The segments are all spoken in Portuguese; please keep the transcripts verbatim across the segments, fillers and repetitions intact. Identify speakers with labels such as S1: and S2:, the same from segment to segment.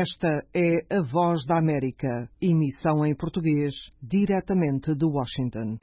S1: Esta é a Voz da América, emissão em português, diretamente de Washington.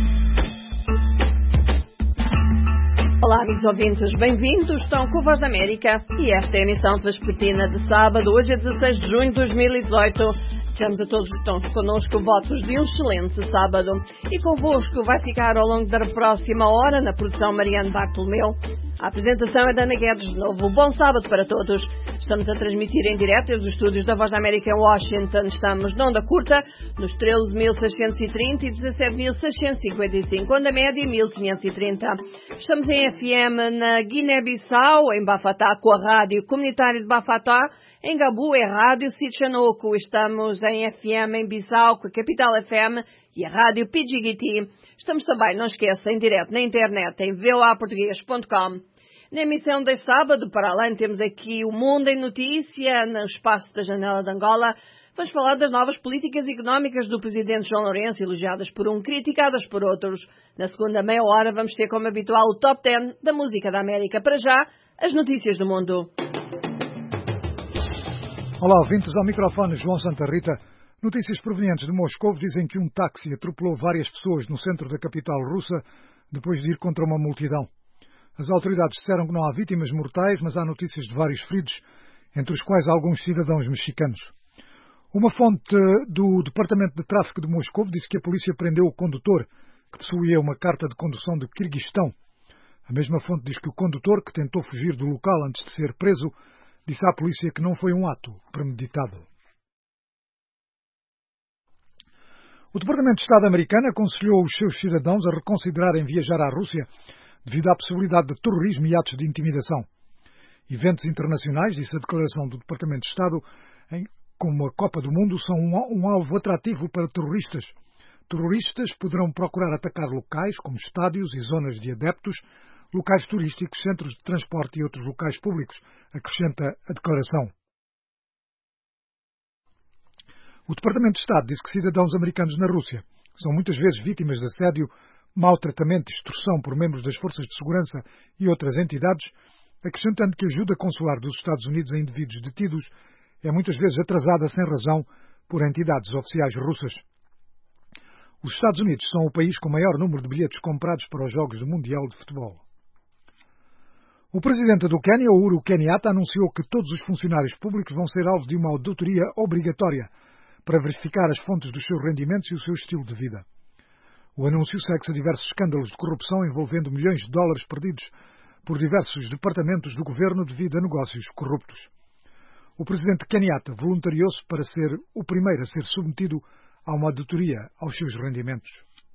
S2: Olá, amigos ouvintes, bem-vindos, estão com a Voz da América e esta é a emissão vespertina de sábado, hoje é dezasseis de junho de dois mil e dezoito. Desejamos a todos que estão connosco votos de um excelente sábado e convosco vai ficar ao longo da próxima hora na produção Mariana Bartolomeu. A apresentação é da Ana Guedes de novo. Bom sábado para todos. Estamos a transmitir em direto desde os estúdios da Voz da América em Washington. Estamos na onda curta, nos treze mil seiscentos e trinta e dezassete mil seiscentos e cinquenta e cinco, onda média mil quinhentos e trinta. Estamos em F M na Guiné-Bissau, em Bafatá, com a Rádio Comunitária de Bafatá. Em Gabu é Rádio Sitchanoco. Estamos em F M em Bissau, com a Capital F M e a Rádio Pidjigiti. Estamos também, não esqueça, em direto na internet, em v o a português ponto com. Na emissão deste sábado, para além, temos aqui o Mundo em Notícia, no espaço da Janela de Angola. Vamos falar das novas políticas económicas do Presidente João Lourenço, elogiadas por um, criticadas por outros. Na segunda meia hora vamos ter, como habitual, o Top dez da Música da América. Para já, as notícias do mundo.
S3: Olá, ouvintes, ao microfone João Santa Rita. Notícias provenientes de Moscou dizem que um táxi atropelou várias pessoas no centro da capital russa depois de ir contra uma multidão. As autoridades disseram que não há vítimas mortais, mas há notícias de vários feridos, entre os quais alguns cidadãos mexicanos. Uma fonte do Departamento de Tráfico de Moscou disse que a polícia prendeu o condutor, que possuía uma carta de condução de Quirguistão. A mesma fonte diz que o condutor, que tentou fugir do local antes de ser preso, disse à polícia que não foi um ato premeditado. O Departamento de Estado americano aconselhou os seus cidadãos a reconsiderarem viajar à Rússia devido à possibilidade de terrorismo e atos de intimidação. Eventos internacionais, disse a declaração do Departamento de Estado, em, como a Copa do Mundo, são um, um alvo atrativo para terroristas. Terroristas poderão procurar atacar locais como estádios e zonas de adeptos, locais turísticos, centros de transporte e outros locais públicos, acrescenta a declaração. O Departamento de Estado disse que cidadãos americanos na Rússia são muitas vezes vítimas de assédio, maltratamento e extorsão por membros das forças de segurança e outras entidades, acrescentando que a ajuda consular dos Estados Unidos a indivíduos detidos é muitas vezes atrasada sem razão por entidades oficiais russas. Os Estados Unidos são o país com maior número de bilhetes comprados para os Jogos do Mundial de Futebol. O presidente do Quênia, Uhuru Kenyatta, anunciou que todos os funcionários públicos vão ser alvo de uma auditoria obrigatória para verificar as fontes dos seus rendimentos e o seu estilo de vida. O anúncio segue-se a diversos escândalos de corrupção envolvendo milhões de dólares perdidos por diversos departamentos do governo devido a negócios corruptos. O presidente Kenyatta voluntariou-se para ser o primeiro a ser submetido a uma auditoria aos seus rendimentos.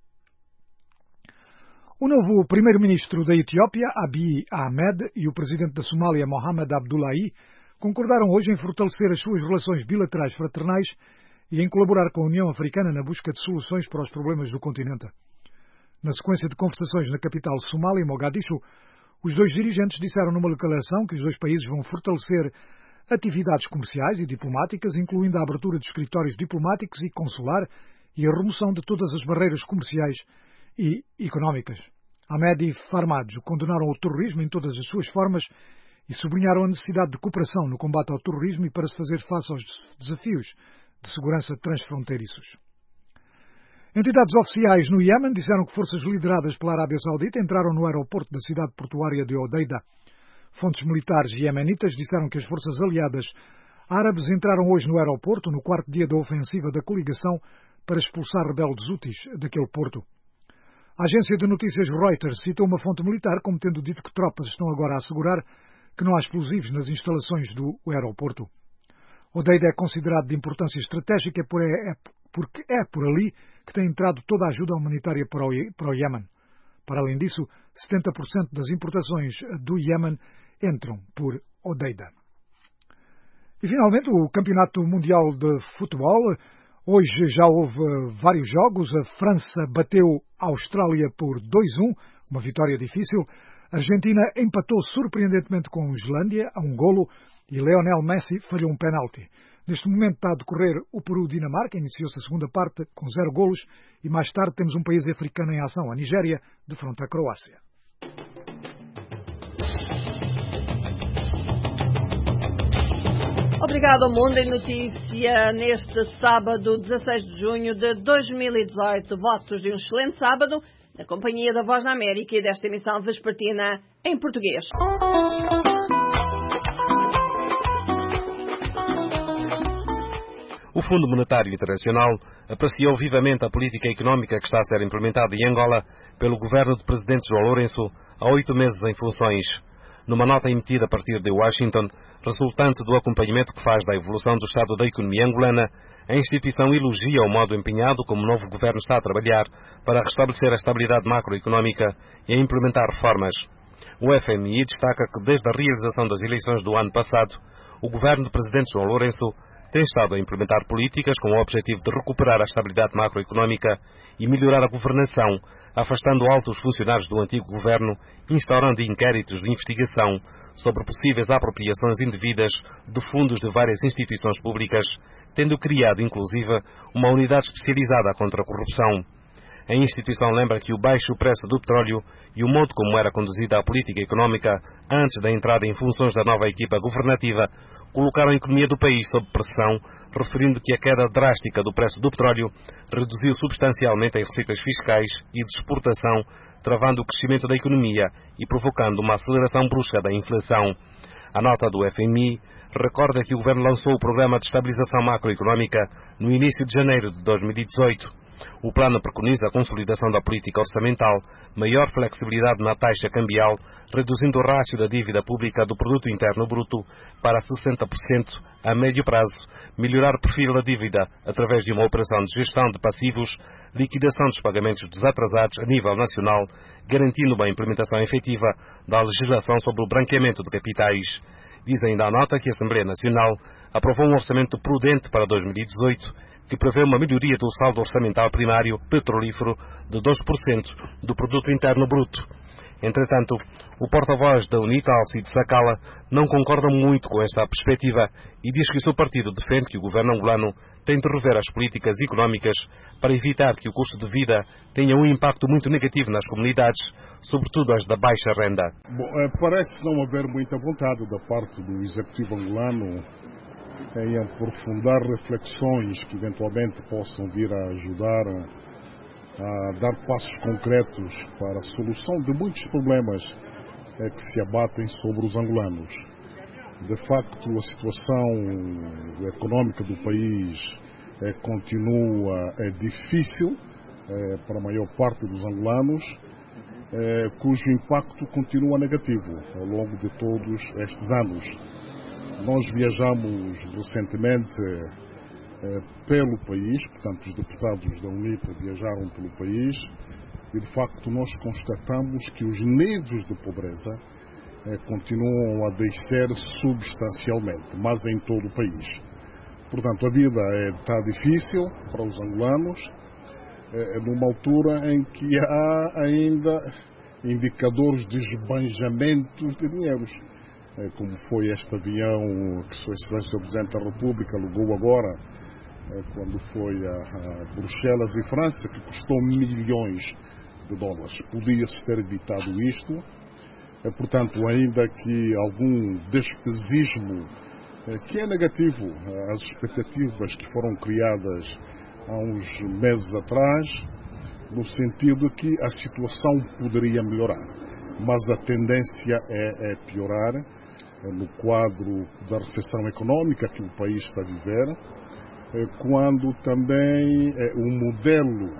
S3: O novo primeiro-ministro da Etiópia, Abiy Ahmed, e o presidente da Somália, Mohamed Abdullahi, concordaram hoje em fortalecer as suas relações bilaterais fraternais e em colaborar com a União Africana na busca de soluções para os problemas do continente. Na sequência de conversações na capital somália, Mogadishu, os dois dirigentes disseram numa declaração que os dois países vão fortalecer atividades comerciais e diplomáticas, incluindo a abertura de escritórios diplomáticos e consular e a remoção de todas as barreiras comerciais e económicas. Ahmed e Farmajo condenaram o terrorismo em todas as suas formas e sublinharam a necessidade de cooperação no combate ao terrorismo e para se fazer face aos desafios de segurança transfronteiriços. Entidades oficiais no Iémen disseram que forças lideradas pela Arábia Saudita entraram no aeroporto da cidade portuária de Hodeida. Fontes militares iemenitas disseram que as forças aliadas árabes entraram hoje no aeroporto, no quarto dia da ofensiva da coligação, para expulsar rebeldes úteis daquele porto. A agência de notícias Reuters citou uma fonte militar como tendo dito que tropas estão agora a assegurar que não há explosivos nas instalações do aeroporto. Hodeida é considerado de importância estratégica porque é por ali que tem entrado toda a ajuda humanitária para o Iémen. Para além disso, setenta por cento das importações do Iémen entram por Hodeida. E finalmente, o Campeonato Mundial de Futebol. Hoje já houve vários jogos. A França bateu a Austrália por dois a um, uma vitória difícil. A Argentina empatou surpreendentemente com a Islândia a um golo e Lionel Messi falhou um penalti. Neste momento está a decorrer o Peru-Dinamarca, iniciou-se a segunda parte com zero golos e mais tarde temos um país africano em ação, a Nigéria, defronta a Croácia.
S2: Obrigado ao Mundo em Notícia neste sábado, dezasseis de junho de dois mil e dezoito. Votos de um excelente sábado na companhia da Voz da América e desta emissão vespertina em português.
S4: O Fundo Monetário Internacional apreciou vivamente a política económica que está a ser implementada em Angola pelo governo do presidente João Lourenço há oito meses em funções. Numa nota emitida a partir de Washington, resultante do acompanhamento que faz da evolução do estado da economia angolana, a instituição elogia o modo empenhado como o novo governo está a trabalhar para restabelecer a estabilidade macroeconómica e a implementar reformas. O F M I destaca que desde a realização das eleições do ano passado, o governo do presidente João Lourenço tem estado a implementar políticas com o objetivo de recuperar a estabilidade macroeconómica e melhorar a governação, afastando altos funcionários do antigo governo, instaurando inquéritos de investigação sobre possíveis apropriações indevidas de fundos de várias instituições públicas, tendo criado, inclusive, uma unidade especializada contra a corrupção. A instituição lembra que o baixo preço do petróleo e o modo como era conduzida a política económica antes da entrada em funções da nova equipa governativa colocaram a economia do país sob pressão, referindo que a queda drástica do preço do petróleo reduziu substancialmente as receitas fiscais e de exportação, travando o crescimento da economia e provocando uma aceleração brusca da inflação. A nota do F M I recorda que o governo lançou o Programa de Estabilização Macroeconómica no início de janeiro de dois mil e dezoito. O plano preconiza a consolidação da política orçamental, maior flexibilidade na taxa cambial, reduzindo o rácio da dívida pública do produto interno bruto para sessenta por cento a médio prazo, melhorar o perfil da dívida através de uma operação de gestão de passivos, liquidação dos pagamentos desatrasados a nível nacional, garantindo uma implementação efetiva da legislação sobre o branqueamento de capitais. Diz ainda a nota que a Assembleia Nacional aprovou um orçamento prudente para dois mil e dezoito, que prevê uma melhoria do saldo orçamental primário petrolífero de dois por cento do produto interno bruto. Entretanto, o porta-voz da UNITA, Alcide Sacala, não concorda muito com esta perspectiva e diz que o seu partido defende que o governo angolano tem de rever as políticas económicas para evitar que o custo de vida tenha um impacto muito negativo nas comunidades, sobretudo as da baixa renda.
S5: Bom, parece não haver muita vontade da parte do executivo angolano em aprofundar reflexões que eventualmente possam vir a ajudar a, a dar passos concretos para a solução de muitos problemas é, que se abatem sobre os angolanos. De facto, a situação económica do país é, continua é, difícil é, para a maior parte dos angolanos, é, cujo impacto continua negativo ao longo de todos estes anos. Nós viajamos recentemente eh, pelo país, portanto os deputados da UNITA viajaram pelo país e de facto nós constatamos que os níveis de pobreza eh, continuam a descer substancialmente, mas em todo o país. Portanto, a vida está eh, difícil para os angolanos, eh, numa altura em que há ainda indicadores de esbanjamentos de dinheiros, como foi este avião que Sua Excelência o Presidente da República alugou agora, quando foi a, a Bruxelas e França, que custou milhões de dólares. Podia-se ter evitado isto, portanto, ainda que algum despesismo, que é negativo às expectativas que foram criadas há uns meses atrás, no sentido que a situação poderia melhorar, mas a tendência é, é piorar no quadro da recessão económica que o país está a viver, quando também o modelo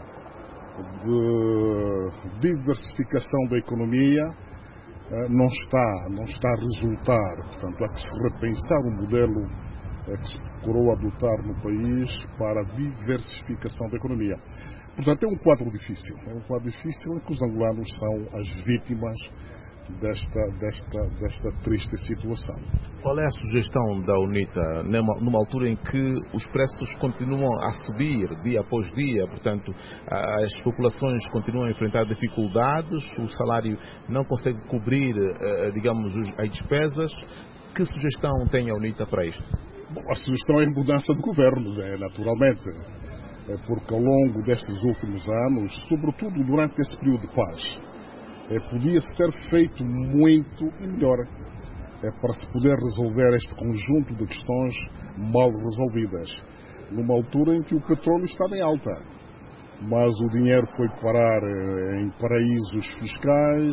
S5: de diversificação da economia não está, não está a resultar. Portanto, há que se repensar o modelo que se procurou adotar no país para a diversificação da economia. Portanto, é um quadro difícil. É um quadro difícil em que os angolanos são as vítimas desta, desta, desta triste situação.
S6: Qual é a sugestão da UNITA numa, numa altura em que os preços continuam a subir dia após dia, portanto as populações continuam a enfrentar dificuldades, o salário não consegue cobrir, digamos, as despesas? Que sugestão tem a UNITA para isto?
S5: Bom, a sugestão é a mudança de governo, né, naturalmente, porque ao longo destes últimos anos, sobretudo durante esse período de paz, podia-se ter feito muito melhor. é para se poder resolver este conjunto de questões mal resolvidas, numa altura em que o petróleo estava em alta, mas o dinheiro foi parar em paraísos fiscais,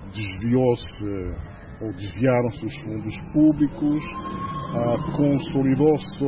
S5: desviou-se ou desviaram-se os fundos públicos, ah, consolidou-se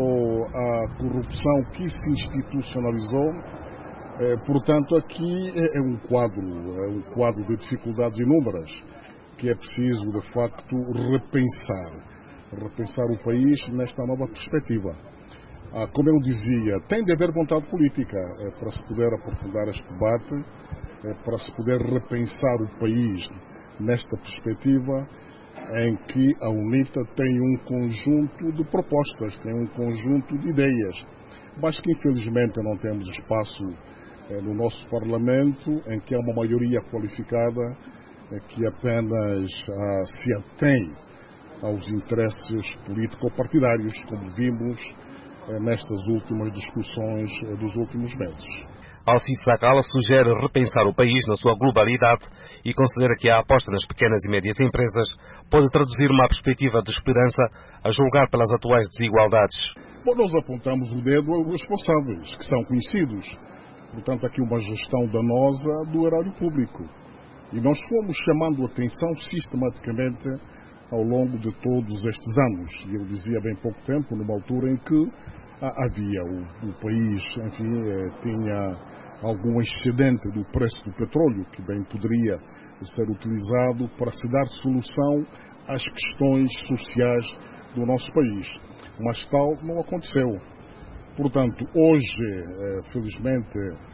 S5: a corrupção que se institucionalizou. Eh, portanto, aqui é, é um quadro, é um quadro de dificuldades inúmeras que é preciso, de facto, repensar, repensar o país nesta nova perspectiva. Ah, como eu dizia, tem de haver vontade política eh, para se poder aprofundar este debate, eh, para se poder repensar o país nesta perspectiva em que a UNITA tem um conjunto de propostas, tem um conjunto de ideias, mas que infelizmente não temos espaço eh, no nosso Parlamento, em que há uma maioria qualificada eh, que apenas ah, se atém aos interesses político-partidários, como vimos eh, nestas últimas discussões eh, dos últimos meses.
S4: Alcides Sakala sugere repensar o país na sua globalidade e considera que a aposta nas pequenas e médias empresas pode traduzir uma perspectiva de esperança a julgar pelas atuais desigualdades.
S5: Bom, nós apontamos o dedo aos responsáveis, que são conhecidos. Portanto, aqui uma gestão danosa do erário público. E nós fomos chamando a atenção sistematicamente ao longo de todos estes anos. E eu dizia há bem pouco tempo, numa altura em que havia o, o país, enfim, eh, tinha algum excedente do preço do petróleo, que bem poderia ser utilizado para se dar solução às questões sociais do nosso país. Mas tal não aconteceu. Portanto, hoje, eh, felizmente,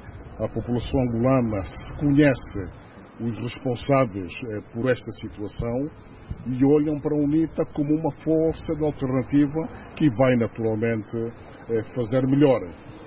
S5: a população angolana conhece os responsáveis eh, por esta situação e olham para a UNITA como uma força de alternativa que vai naturalmente eh, fazer melhor.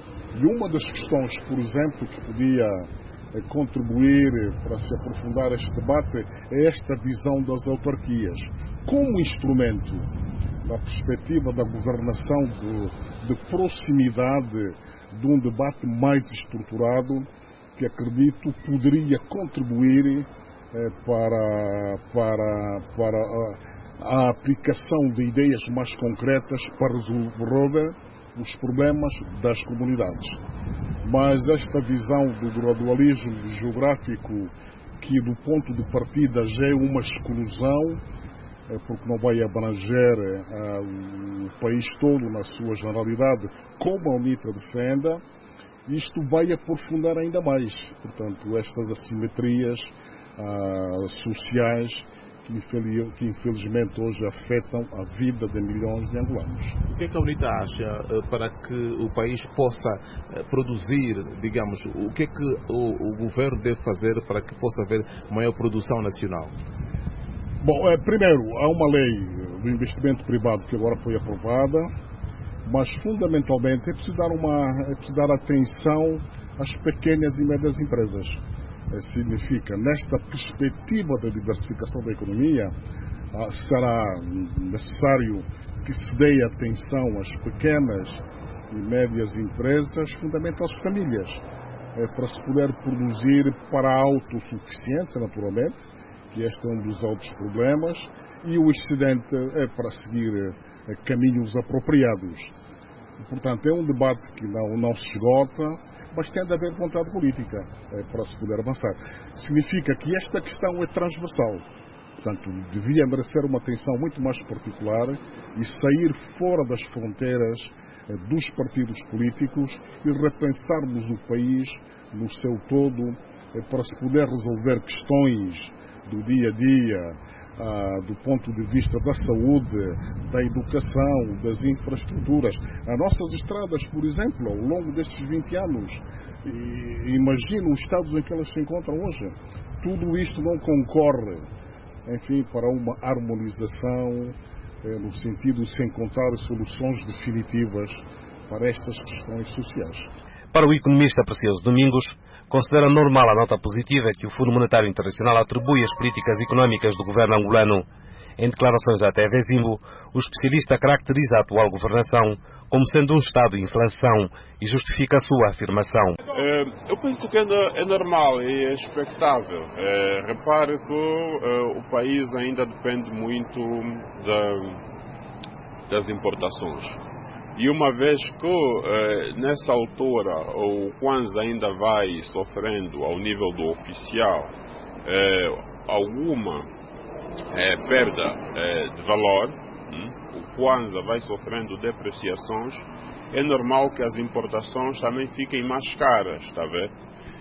S5: E uma das questões, por exemplo, que podia eh, contribuir para se aprofundar este debate é esta visão das autarquias como instrumento na perspectiva da governação de, de proximidade de um debate mais estruturado que acredito poderia contribuir eh, para, para, para a, a aplicação de ideias mais concretas para resolver os problemas das comunidades. Mas esta visão do gradualismo geográfico, que do ponto de partida já é uma exclusão, eh, porque não vai abranger eh, o país todo na sua generalidade, como a UNITA defenda, isto vai aprofundar ainda mais, portanto, estas assimetrias ah, sociais que, infeliz, que infelizmente hoje afetam a vida de milhões de angolanos.
S6: O que é que a UNITA acha para que o país possa produzir, digamos, o que é que o, o governo deve fazer para que possa haver maior produção nacional?
S5: Bom, é, primeiro, há uma lei do investimento privado que agora foi aprovada, mas fundamentalmente é preciso dar, uma, é preciso dar atenção às pequenas e médias empresas. É, significa, nesta perspectiva da diversificação da economia, ah, será necessário que se dê atenção às pequenas e médias empresas, fundamentalmente às famílias, é, para se poder produzir para a autossuficiência, naturalmente, que este é um dos outros problemas, e o excedente é para seguir é, caminhos apropriados. Portanto, é um debate que não, não se esgota, mas tem de haver vontade política é, para se poder avançar. Significa que esta questão é transversal. Portanto, devia merecer uma atenção muito mais particular e sair fora das fronteiras é, dos partidos políticos e repensarmos o país no seu todo é, para se poder resolver questões do dia a dia, Ah, do ponto de vista da saúde, da educação, das infraestruturas. As nossas estradas, por exemplo, ao longo destes vinte anos, e, imagino os estados em que elas se encontram hoje. Tudo isto não concorre, enfim, para uma harmonização, eh, no sentido de se encontrar soluções definitivas para estas questões sociais.
S4: Para o economista Precioso Domingos, considera normal a nota positiva que o Fundo Monetário Internacional atribui às políticas económicas do governo angolano. Em declarações à T V Zimbo, o especialista caracteriza a atual governação como sendo um estado de inflação e justifica a sua afirmação.
S7: Eu penso que é normal e é expectável. Repare que o país ainda depende muito das importações. E uma vez que nessa altura o Kwanza ainda vai sofrendo ao nível do oficial alguma perda de valor, o Kwanza vai sofrendo depreciações, é normal que as importações também fiquem mais caras, está a ver?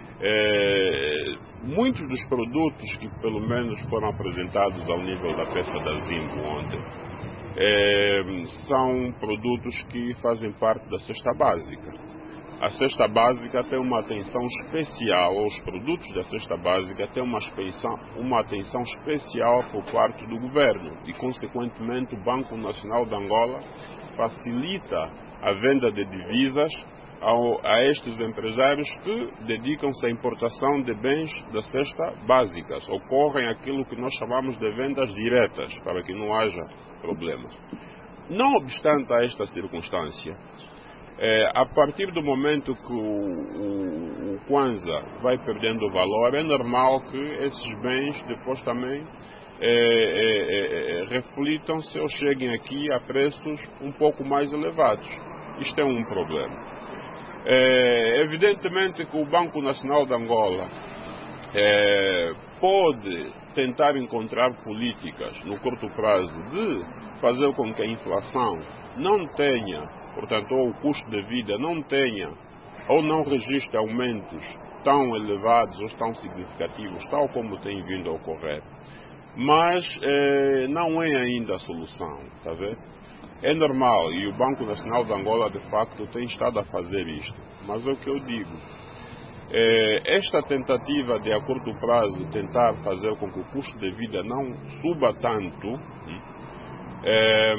S7: É, muitos dos produtos que pelo menos foram apresentados ao nível da peça da Zimbo ontem é, são produtos que fazem parte da cesta básica. A cesta básica tem uma atenção especial, ou os produtos da cesta básica têm uma, uma atenção especial por parte do governo e, consequentemente, o Banco Nacional de Angola facilita a venda de divisas ao, a estes empresários que dedicam-se à importação de bens da cesta básicas. Ocorrem aquilo que nós chamamos de vendas diretas, para que não haja problemas. Não obstante a esta circunstância, É, a partir do momento que o, o, o Kwanza vai perdendo valor, é normal que esses bens depois também é, é, é, reflitam-se ou cheguem aqui a preços um pouco mais elevados. Isto é um problema. É evidentemente que o Banco Nacional de Angola é, pode tentar encontrar políticas no curto prazo de fazer com que a inflação não tenha, portanto, ou o custo de vida não tenha ou não registre aumentos tão elevados ou tão significativos, tal como tem vindo a ocorrer. Mas eh, não é ainda a solução, está a ver? É normal, e o Banco Nacional de Angola, de facto, tem estado a fazer isto. Mas é o que eu digo. Eh, esta tentativa de, a curto prazo, tentar fazer com que o custo de vida não suba tanto, eh,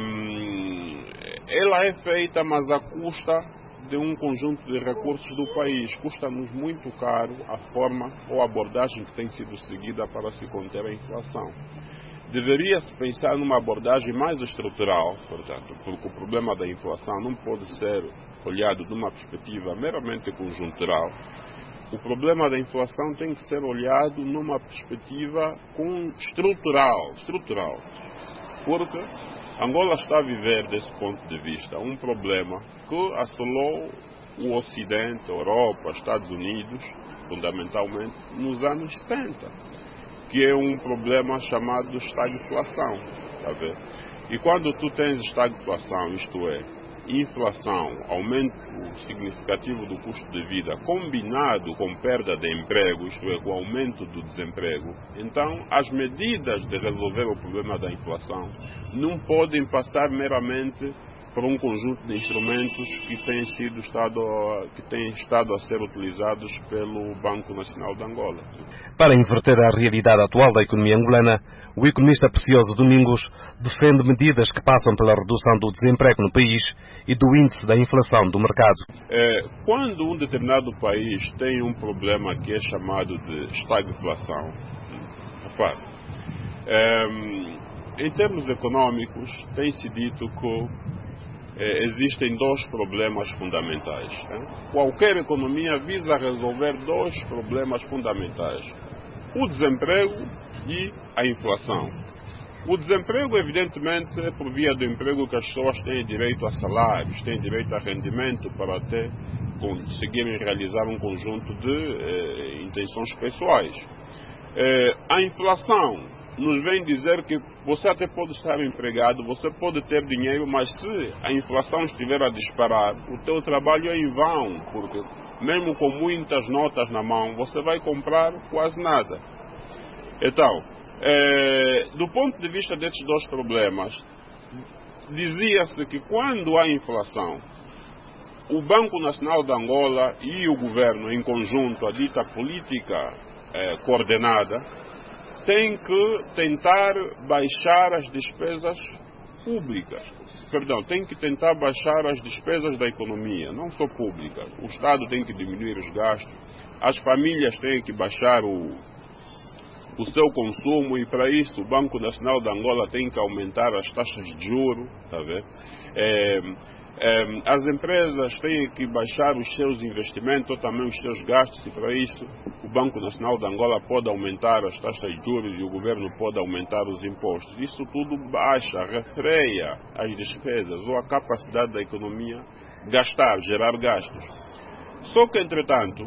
S7: ela é feita, mas à custa de um conjunto de recursos do país. Custa-nos muito caro a forma ou a abordagem que tem sido seguida para se conter a inflação. Deveria-se pensar numa abordagem mais estrutural, portanto, porque o problema da inflação não pode ser olhado de uma perspectiva meramente conjuntural. O problema da inflação tem que ser olhado numa perspectiva com estrutural, estrutural. Porque Angola está a viver, desse ponto de vista, um problema que assolou o Ocidente, a Europa, Estados Unidos, fundamentalmente, nos anos setenta, que é um problema chamado estagflação. Tá vendo? E quando tu tens estagflação, isto é, inflação, aumento significativo do custo de vida, combinado com perda de emprego, isto é, com aumento do desemprego, então as medidas de resolver o problema da inflação não podem passar meramente por um conjunto de instrumentos que têm sido estado, que têm estado a ser utilizados pelo Banco Nacional de Angola.
S4: Para inverter a realidade atual da economia angolana, o economista Precioso Domingos defende medidas que passam pela redução do desemprego no país e do índice da inflação do mercado.
S7: É, quando um determinado país tem um problema que é chamado de estagflação, repare, é, em termos econômicos, tem-se dito que existem dois problemas fundamentais. Né? Qualquer economia visa resolver dois problemas fundamentais: o desemprego e a inflação. O desemprego, evidentemente, é por via do emprego que as pessoas têm direito a salários, têm direito a rendimento para até conseguirem realizar um conjunto de eh, intenções pessoais. Eh, a inflação nos vem dizer que você até pode estar empregado, você pode ter dinheiro, mas se a inflação estiver a disparar, o teu trabalho é em vão, porque mesmo com muitas notas na mão, você vai comprar quase nada. Então, é, do ponto de vista desses dois problemas, dizia-se que quando há inflação, o Banco Nacional de Angola e o governo, em conjunto, a dita política é, coordenada, tem que tentar baixar as despesas públicas. Perdão, tem que tentar baixar as despesas da economia, não só públicas. O Estado tem que diminuir os gastos, as famílias têm que baixar o, o seu consumo, e para isso o Banco Nacional de Angola tem que aumentar as taxas de juros, tá vendo? É, é, as empresas têm que baixar os seus investimentos ou também os seus gastos, e para isso o Banco Nacional de Angola pode aumentar as taxas de juros e o governo pode aumentar os impostos. Isso tudo baixa, refreia as despesas ou a capacidade da economia gastar, gerar gastos. Só que, entretanto,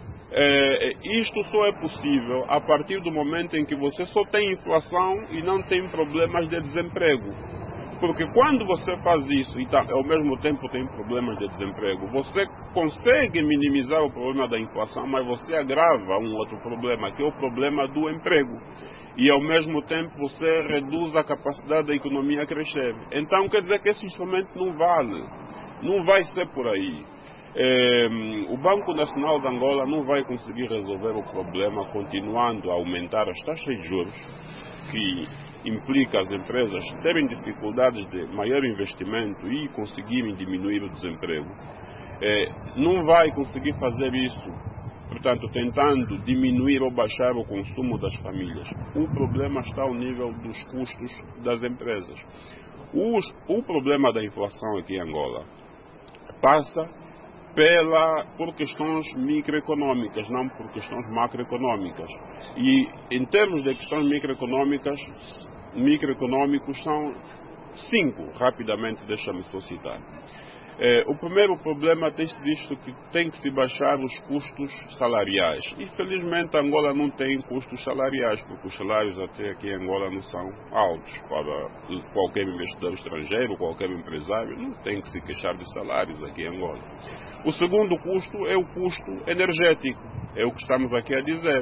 S7: é, isto só é possível a partir do momento em que você só tem inflação e não tem problemas de desemprego. Porque quando você faz isso e tá, ao mesmo tempo tem problemas de desemprego, você consegue minimizar o problema da inflação, mas você agrava um outro problema, que é o problema do emprego. E ao mesmo tempo você reduz a capacidade da economia a crescer. Então quer dizer que esse instrumento não vale. Não vai ser por aí. É, o Banco Nacional de Angola não vai conseguir resolver o problema continuando a aumentar as taxas de juros, que implica as empresas terem dificuldades de maior investimento e conseguirem diminuir o desemprego. É, não vai conseguir fazer isso, portanto, tentando diminuir ou baixar o consumo das famílias. O problema está ao nível dos custos das empresas. Os, o problema da inflação aqui em Angola passa pela, por questões microeconômicas, não por questões macroeconômicas. E em termos de questões microeconômicas, microeconômicos são cinco, rapidamente deixa-me só citar. É, o primeiro problema tem-se visto que tem que se baixar os custos salariais. E felizmente Angola não tem custos salariais, porque os salários até aqui em Angola não são altos. Para qualquer investidor estrangeiro, qualquer empresário, não tem que se queixar de salários aqui em Angola. O segundo custo é o custo energético, é o que estamos aqui a dizer.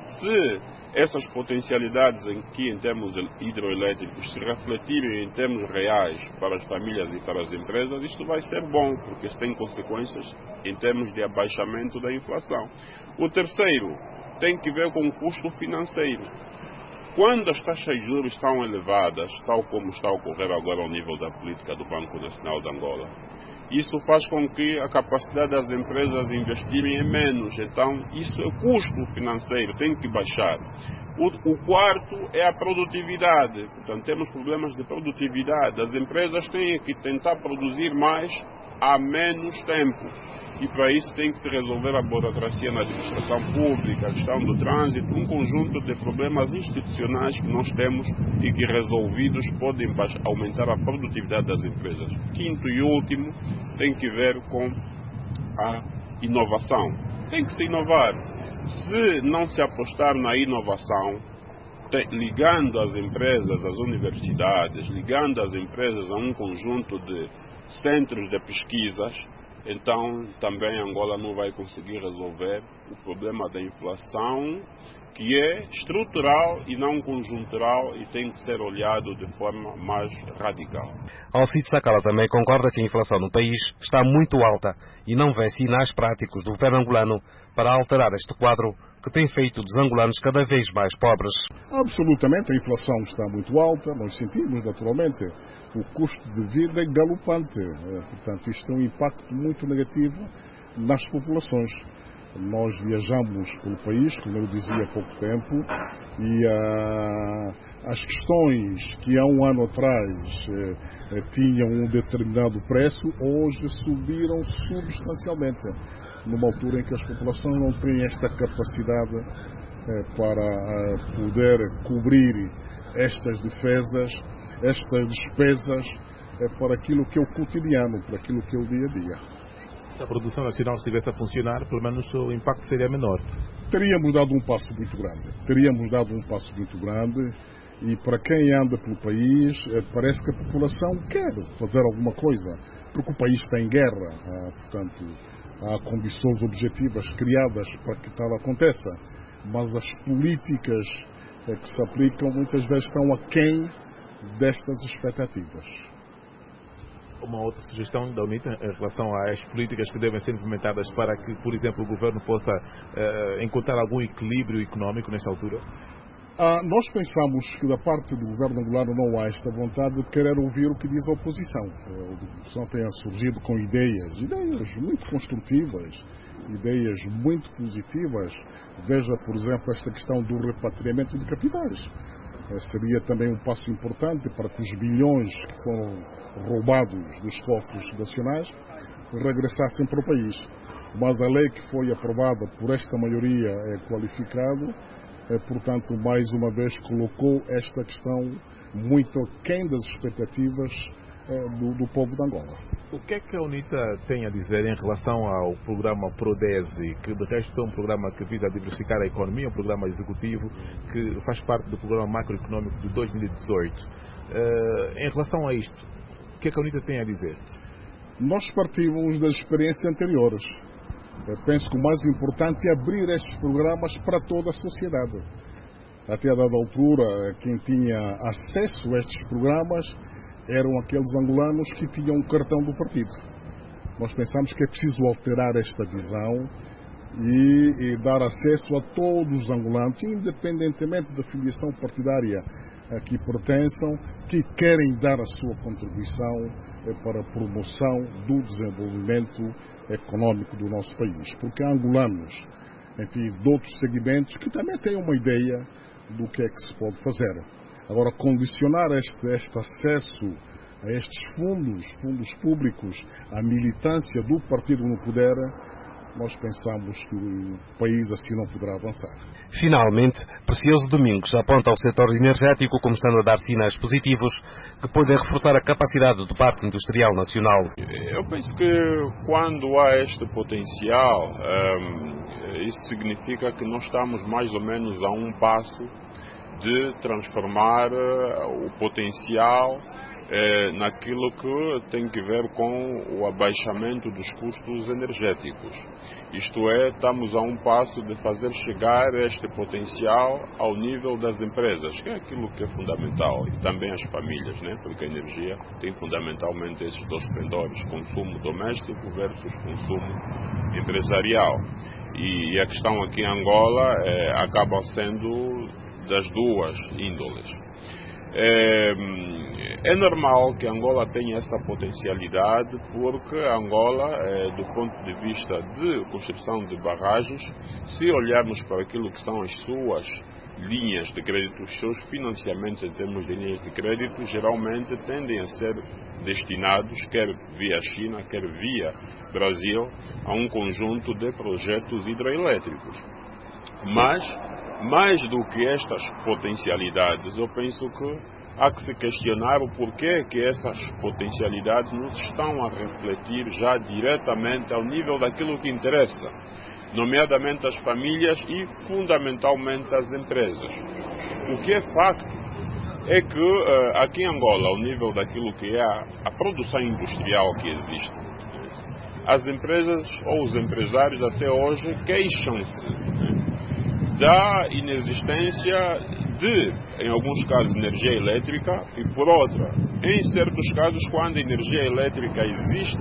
S7: Se essas potencialidades aqui em termos hidroelétricos se refletirem em termos reais para as famílias e para as empresas, isto vai ser bom, porque isso tem consequências em termos de abaixamento da inflação. O terceiro tem que ver com o custo financeiro. Quando as taxas de juros são elevadas, tal como está a ocorrer agora ao nível da política do Banco Nacional de Angola, isso faz com que a capacidade das empresas investirem é menos. Então, isso é custo financeiro, tem que baixar. O, o quarto é a produtividade. Portanto, temos problemas de produtividade. As empresas têm que tentar produzir mais a menos tempo. E para isso tem que se resolver a burocracia na administração pública, a questão do trânsito, um conjunto de problemas institucionais que nós temos e que resolvidos podem aumentar a produtividade das empresas. Quinto e último tem que ver com a inovação. Tem que se inovar. Se não se apostar na inovação, ligando as empresas às universidades, ligando as empresas a um conjunto de centros de pesquisas, então também Angola não vai conseguir resolver o problema da inflação, que é estrutural e não conjuntural e tem que ser olhado de forma mais radical.
S4: Alcide Sacala também concorda que a inflação no país está muito alta e não vê sinais práticos do governo angolano para alterar este quadro que tem feito dos angolanos cada vez mais pobres.
S5: Absolutamente, a inflação está muito alta, nós sentimos naturalmente. O custo de vida é galopante, portanto isto tem um impacto muito negativo nas populações. Nós viajamos pelo país, como eu dizia há pouco tempo, e ah, as questões que há um ano atrás eh, tinham um determinado preço, hoje subiram substancialmente, numa altura em que as populações não têm esta capacidade eh, para ah, poder cobrir estas defesas, estas despesas eh, para aquilo que é o cotidiano, para aquilo que é o dia a dia.
S6: Se a produção nacional estivesse a funcionar, pelo menos o impacto seria menor.
S5: Teríamos dado um passo muito grande. Teríamos dado um passo muito grande e para quem anda pelo país, parece que a população quer fazer alguma coisa, porque o país está em guerra. Há, portanto, há condições objetivas criadas para que tal aconteça, mas as políticas que se aplicam muitas vezes estão aquém destas expectativas.
S6: Uma outra sugestão da UNITA em relação às políticas que devem ser implementadas para que, por exemplo, o governo possa uh, encontrar algum equilíbrio económico nesta altura?
S5: Ah, nós pensamos que da parte do governo angolano não há esta vontade de querer ouvir o que diz a oposição. A oposição tem surgido com ideias, ideias muito construtivas, ideias muito positivas. Veja, por exemplo, esta questão do repatriamento de capitais. Seria também um passo importante para que os bilhões que foram roubados dos cofres nacionais regressassem para o país. Mas a lei que foi aprovada por esta maioria é qualificada, é, portanto, mais uma vez colocou esta questão muito aquém das expectativas é, do, do povo de Angola.
S6: O que é que a UNITA tem a dizer em relação ao programa PRODESE, que de resto é um programa que visa diversificar a economia, um programa executivo que faz parte do programa macroeconómico de dois mil e dezoito. Uh, em relação a isto, o que é que a UNITA tem a dizer?
S5: Nós partimos das experiências anteriores. Eu penso que o mais importante é abrir estes programas para toda a sociedade. Até a dada altura, quem tinha acesso a estes programas eram aqueles angolanos que tinham um cartão do partido. Nós pensamos que é preciso alterar esta visão e, e dar acesso a todos os angolanos, independentemente da filiação partidária a que pertençam, que querem dar a sua contribuição para a promoção do desenvolvimento económico do nosso país. Porque há angolanos, enfim, de outros segmentos que também têm uma ideia do que é que se pode fazer. Agora, condicionar este, este acesso a estes fundos, fundos públicos, à militância do partido no poder, nós pensamos que o país assim não poderá avançar.
S4: Finalmente, Precioso Domingos aponta ao setor energético como estando a dar sinais positivos que podem reforçar a capacidade do Parque Industrial Nacional.
S7: Eu penso que quando há este potencial, um, isso significa que nós estamos mais ou menos a um passo de transformar uh, o potencial eh, naquilo que tem que ver com o abaixamento dos custos energéticos. Isto é, estamos a um passo de fazer chegar este potencial ao nível das empresas, que é aquilo que é fundamental, e também as famílias, né? Porque a energia tem fundamentalmente esses dois pendores, consumo doméstico versus consumo empresarial. E a questão aqui em Angola eh, acaba sendo das duas índoles. É, é normal que Angola tenha essa potencialidade, porque Angola, é, do ponto de vista de construção de barragens, se olharmos para aquilo que são as suas linhas de crédito, os seus financiamentos em termos de linhas de crédito, geralmente tendem a ser destinados, quer via China, quer via Brasil, a um conjunto de projetos hidroelétricos. Mas mais do que estas potencialidades, eu penso que há que se questionar o porquê que essas potencialidades não estão a refletir já diretamente ao nível daquilo que interessa, nomeadamente as famílias e fundamentalmente as empresas. O que é facto é que uh, aqui em Angola, ao nível daquilo que é a, a produção industrial que existe, as empresas ou os empresários até hoje queixam-se, né, da inexistência de, em alguns casos, energia elétrica e, por outra, em certos casos, quando a energia elétrica existe,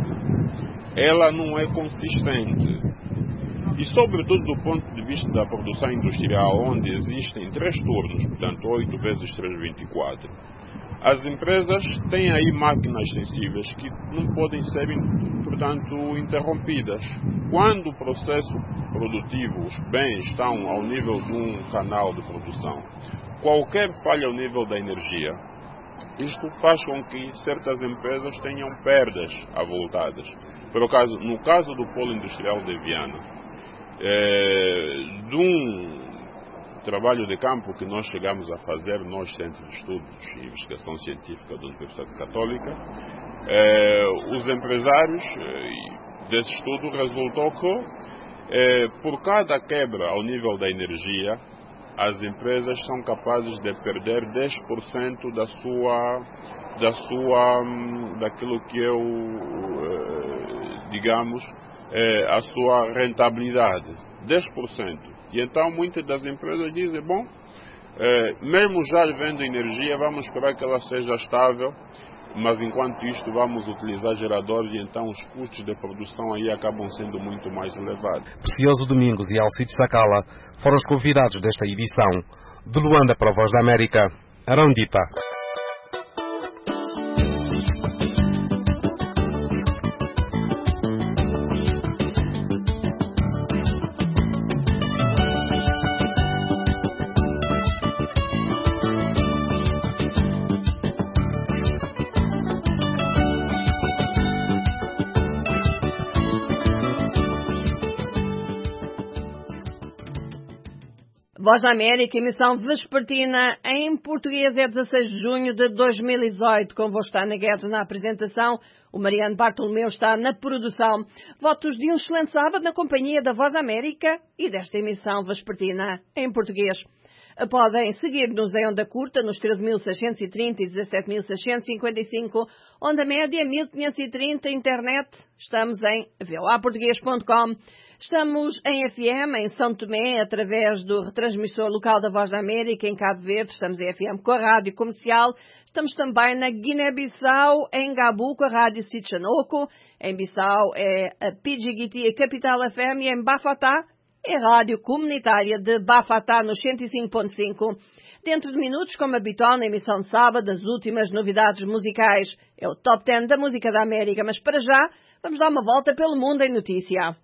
S7: ela não é consistente. E, sobretudo, do ponto de vista da produção industrial, onde existem três turnos, portanto, oito vezes três, vinte e quatro, as empresas têm aí máquinas sensíveis que não podem ser, portanto, interrompidas. Quando o processo produtivo, os bens estão ao nível de um canal de produção, qualquer falha ao nível da energia, isto faz com que certas empresas tenham perdas avultadas. Por caso, no caso do polo industrial de Viana, é, de um trabalho de campo que nós chegamos a fazer, nós, Centro de Estudos e Investigação Científica da Universidade Católica, é, os empresários é, desse estudo resultou que É, por cada quebra ao nível da energia, as empresas são capazes de perder dez por cento da sua, da sua, daquilo que é o, digamos, é, a sua rentabilidade, dez por cento. E então muitas das empresas dizem, bom, é, mesmo já havendo energia, vamos esperar que ela seja estável mas enquanto isto vamos utilizar geradores e então os custos de produção aí acabam sendo muito mais elevados.
S4: Precioso Domingos e Alcides Sacala foram os convidados desta edição. De Luanda para a Voz da América, Arão Dita.
S2: Voz da América, emissão vespertina em português, é dezasseis de junho de dois mil e dezoito. Convosco Ana Guedes na apresentação, o Mariano Bartolomeu está na produção. Votos de um excelente sábado na companhia da Voz da América e desta emissão vespertina em português. Podem seguir-nos em onda curta nos treze mil seiscentos e trinta e dezassete mil seiscentos e cinquenta e cinco, onda média mil quinhentos e trinta, internet, estamos em voa português ponto com. Estamos em F M, em São Tomé, através do retransmissor local da Voz da América, em Cabo Verde. Estamos em F M com a Rádio Comercial. Estamos também na Guiné-Bissau, em Gabu, com a Rádio Sitchanoco. Em Bissau é a Pidgiguiti, a Capital F M, e em Bafatá é a Rádio Comunitária de Bafatá, no cento e cinco ponto cinco. Dentro de minutos, como habitual, na emissão de sábado, as últimas novidades musicais. É o Top dez da Música da América, mas para já, vamos dar uma volta pelo mundo em notícia.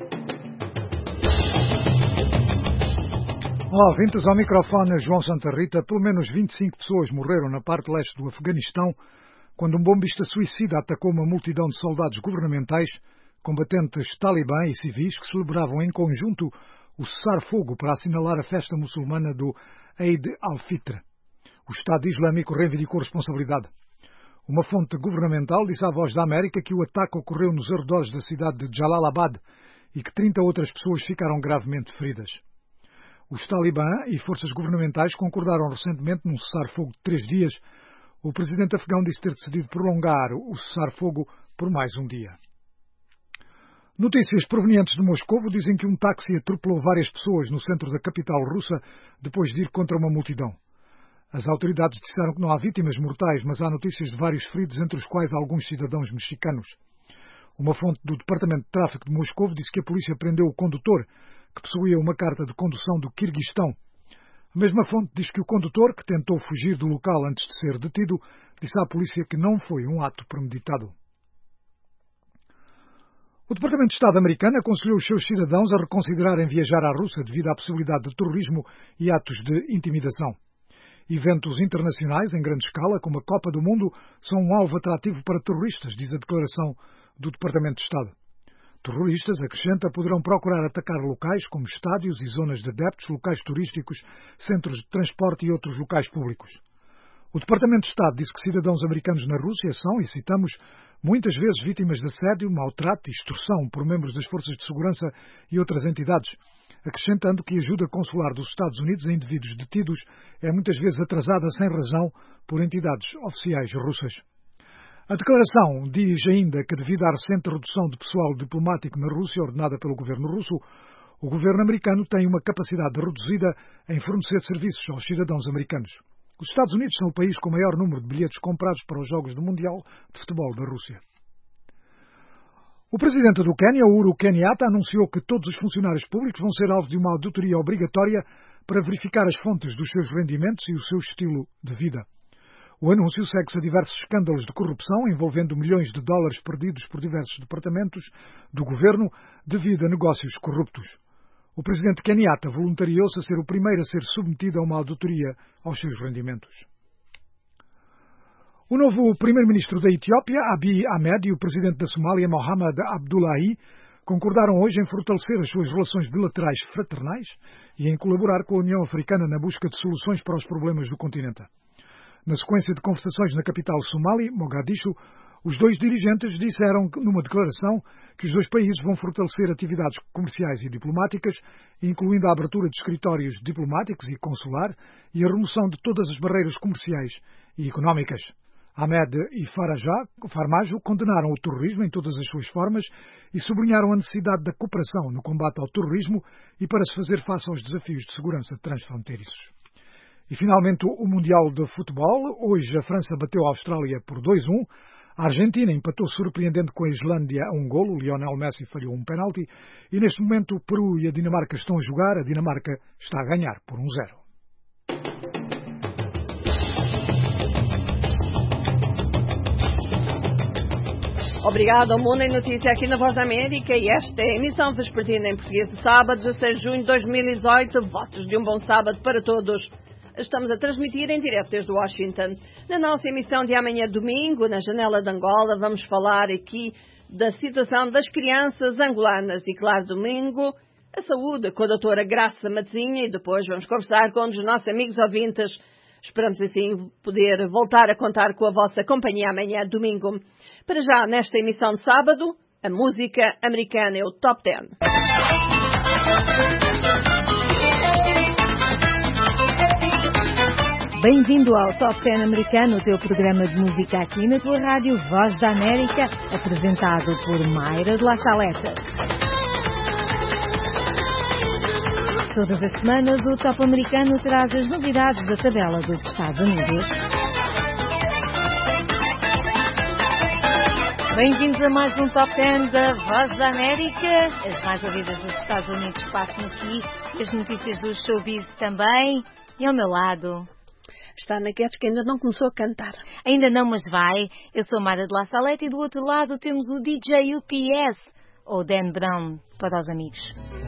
S3: Olá, ouvintes, ao microfone João Santa Rita. Pelo menos vinte e cinco pessoas morreram na parte leste do Afeganistão quando um bombista suicida atacou uma multidão de soldados governamentais, combatentes talibã e civis que celebravam em conjunto o cessar-fogo para assinalar a festa muçulmana do Eid al-Fitr. O Estado Islâmico reivindicou responsabilidade. Uma fonte governamental disse à Voz da América que o ataque ocorreu nos arredores da cidade de Jalalabad e que trinta outras pessoas ficaram gravemente feridas. Os talibã e forças governamentais concordaram recentemente num cessar-fogo de três dias. O presidente afegão disse ter decidido prolongar o cessar-fogo por mais um dia. Notícias provenientes de Moscovo dizem que um táxi atropelou várias pessoas no centro da capital russa depois de ir contra uma multidão. As autoridades disseram que não há vítimas mortais, mas há notícias de vários feridos, entre os quais alguns cidadãos mexicanos. Uma fonte do Departamento de Tráfico de Moscovo disse que a polícia prendeu o condutor, que possuía uma carta de condução do Quirguistão. A mesma fonte diz que o condutor, que tentou fugir do local antes de ser detido, disse à polícia que não foi um ato premeditado. O Departamento de Estado americano aconselhou os seus cidadãos a reconsiderarem viajar à Rússia devido à possibilidade de terrorismo e atos de intimidação. Eventos internacionais em grande escala, como a Copa do Mundo, são um alvo atrativo para terroristas, diz a declaração do Departamento de Estado. Terroristas, acrescenta, poderão procurar atacar locais como estádios e zonas de adeptos, locais turísticos, centros de transporte e outros locais públicos. O Departamento de Estado disse que cidadãos americanos na Rússia são, e citamos, muitas vezes vítimas de assédio, maltrato e extorsão por membros das forças de segurança e outras entidades, acrescentando que a ajuda consular dos Estados Unidos a indivíduos detidos é muitas vezes atrasada sem razão por entidades oficiais russas. A declaração diz ainda que, devido à recente redução de pessoal diplomático na Rússia, ordenada pelo governo russo, o governo americano tem uma capacidade reduzida em fornecer serviços aos cidadãos americanos. Os Estados Unidos são o país com o maior número de bilhetes comprados para os Jogos do Mundial de Futebol da Rússia. O presidente do Quênia, Uhuru Kenyatta, anunciou que todos os funcionários públicos vão ser alvo de uma auditoria obrigatória para verificar as fontes dos seus rendimentos e o seu estilo de vida. O anúncio segue-se a diversos escândalos de corrupção envolvendo milhões de dólares perdidos por diversos departamentos do governo devido a negócios corruptos. O presidente Kenyatta voluntariou-se a ser o primeiro a ser submetido a uma auditoria aos seus rendimentos. O novo primeiro-ministro da Etiópia, Abiy Ahmed, e o presidente da Somália, Mohamed Abdullahi, concordaram hoje em fortalecer as suas relações bilaterais fraternais e em colaborar com a União Africana na busca de soluções para os problemas do continente. Na sequência de conversações na capital somali, Mogadishu, os dois dirigentes disseram numa declaração que os dois países vão fortalecer atividades comerciais e diplomáticas, incluindo a abertura de escritórios diplomáticos e consular e a remoção de todas as barreiras comerciais e económicas. Ahmed e Farmajo condenaram o terrorismo em todas as suas formas e sublinharam a necessidade da cooperação no combate ao terrorismo e para se fazer face aos desafios de segurança transfronteiriços. E finalmente o Mundial de Futebol. Hoje a França bateu a Austrália por dois a um. A Argentina empatou surpreendente com a Islândia a um golo. Lionel Messi falhou um penalti. E neste momento o Peru e a Dinamarca estão a jogar. A Dinamarca está a ganhar por um zero.
S2: Obrigado ao Mundo em Notícia aqui na Voz da América, e esta é a emissão vespertina em português de sábado, dezasseis de junho de dois mil e dezoito. Votos de um bom sábado para todos. Estamos a transmitir em direto desde Washington. Na nossa emissão de amanhã domingo, na Janela de Angola, vamos falar aqui da situação das crianças angolanas. E claro, domingo, a saúde com a doutora Graça Matezinha, e depois vamos conversar com um dos nossos amigos ouvintes. Esperamos assim poder voltar a contar com a vossa companhia amanhã domingo. Para já, nesta emissão de sábado, a música americana é o Top dez.
S8: Bem-vindo ao Top dez americano, o teu programa de música aqui na tua rádio Voz da América, apresentado por Mayra de La Saleta. Todas as semanas, o Top americano traz as novidades da tabela dos Estados Unidos. Bem-vindos a mais um Top dez da Voz da América. As mais ouvidas dos Estados Unidos passam aqui, as notícias do showbiz também. E ao meu lado...
S2: está na Guedes, que ainda não começou a cantar.
S8: Ainda não, mas vai. Eu sou Mara de La Saleta e do outro lado temos o D J U P S, ou Dan Brown, para os amigos.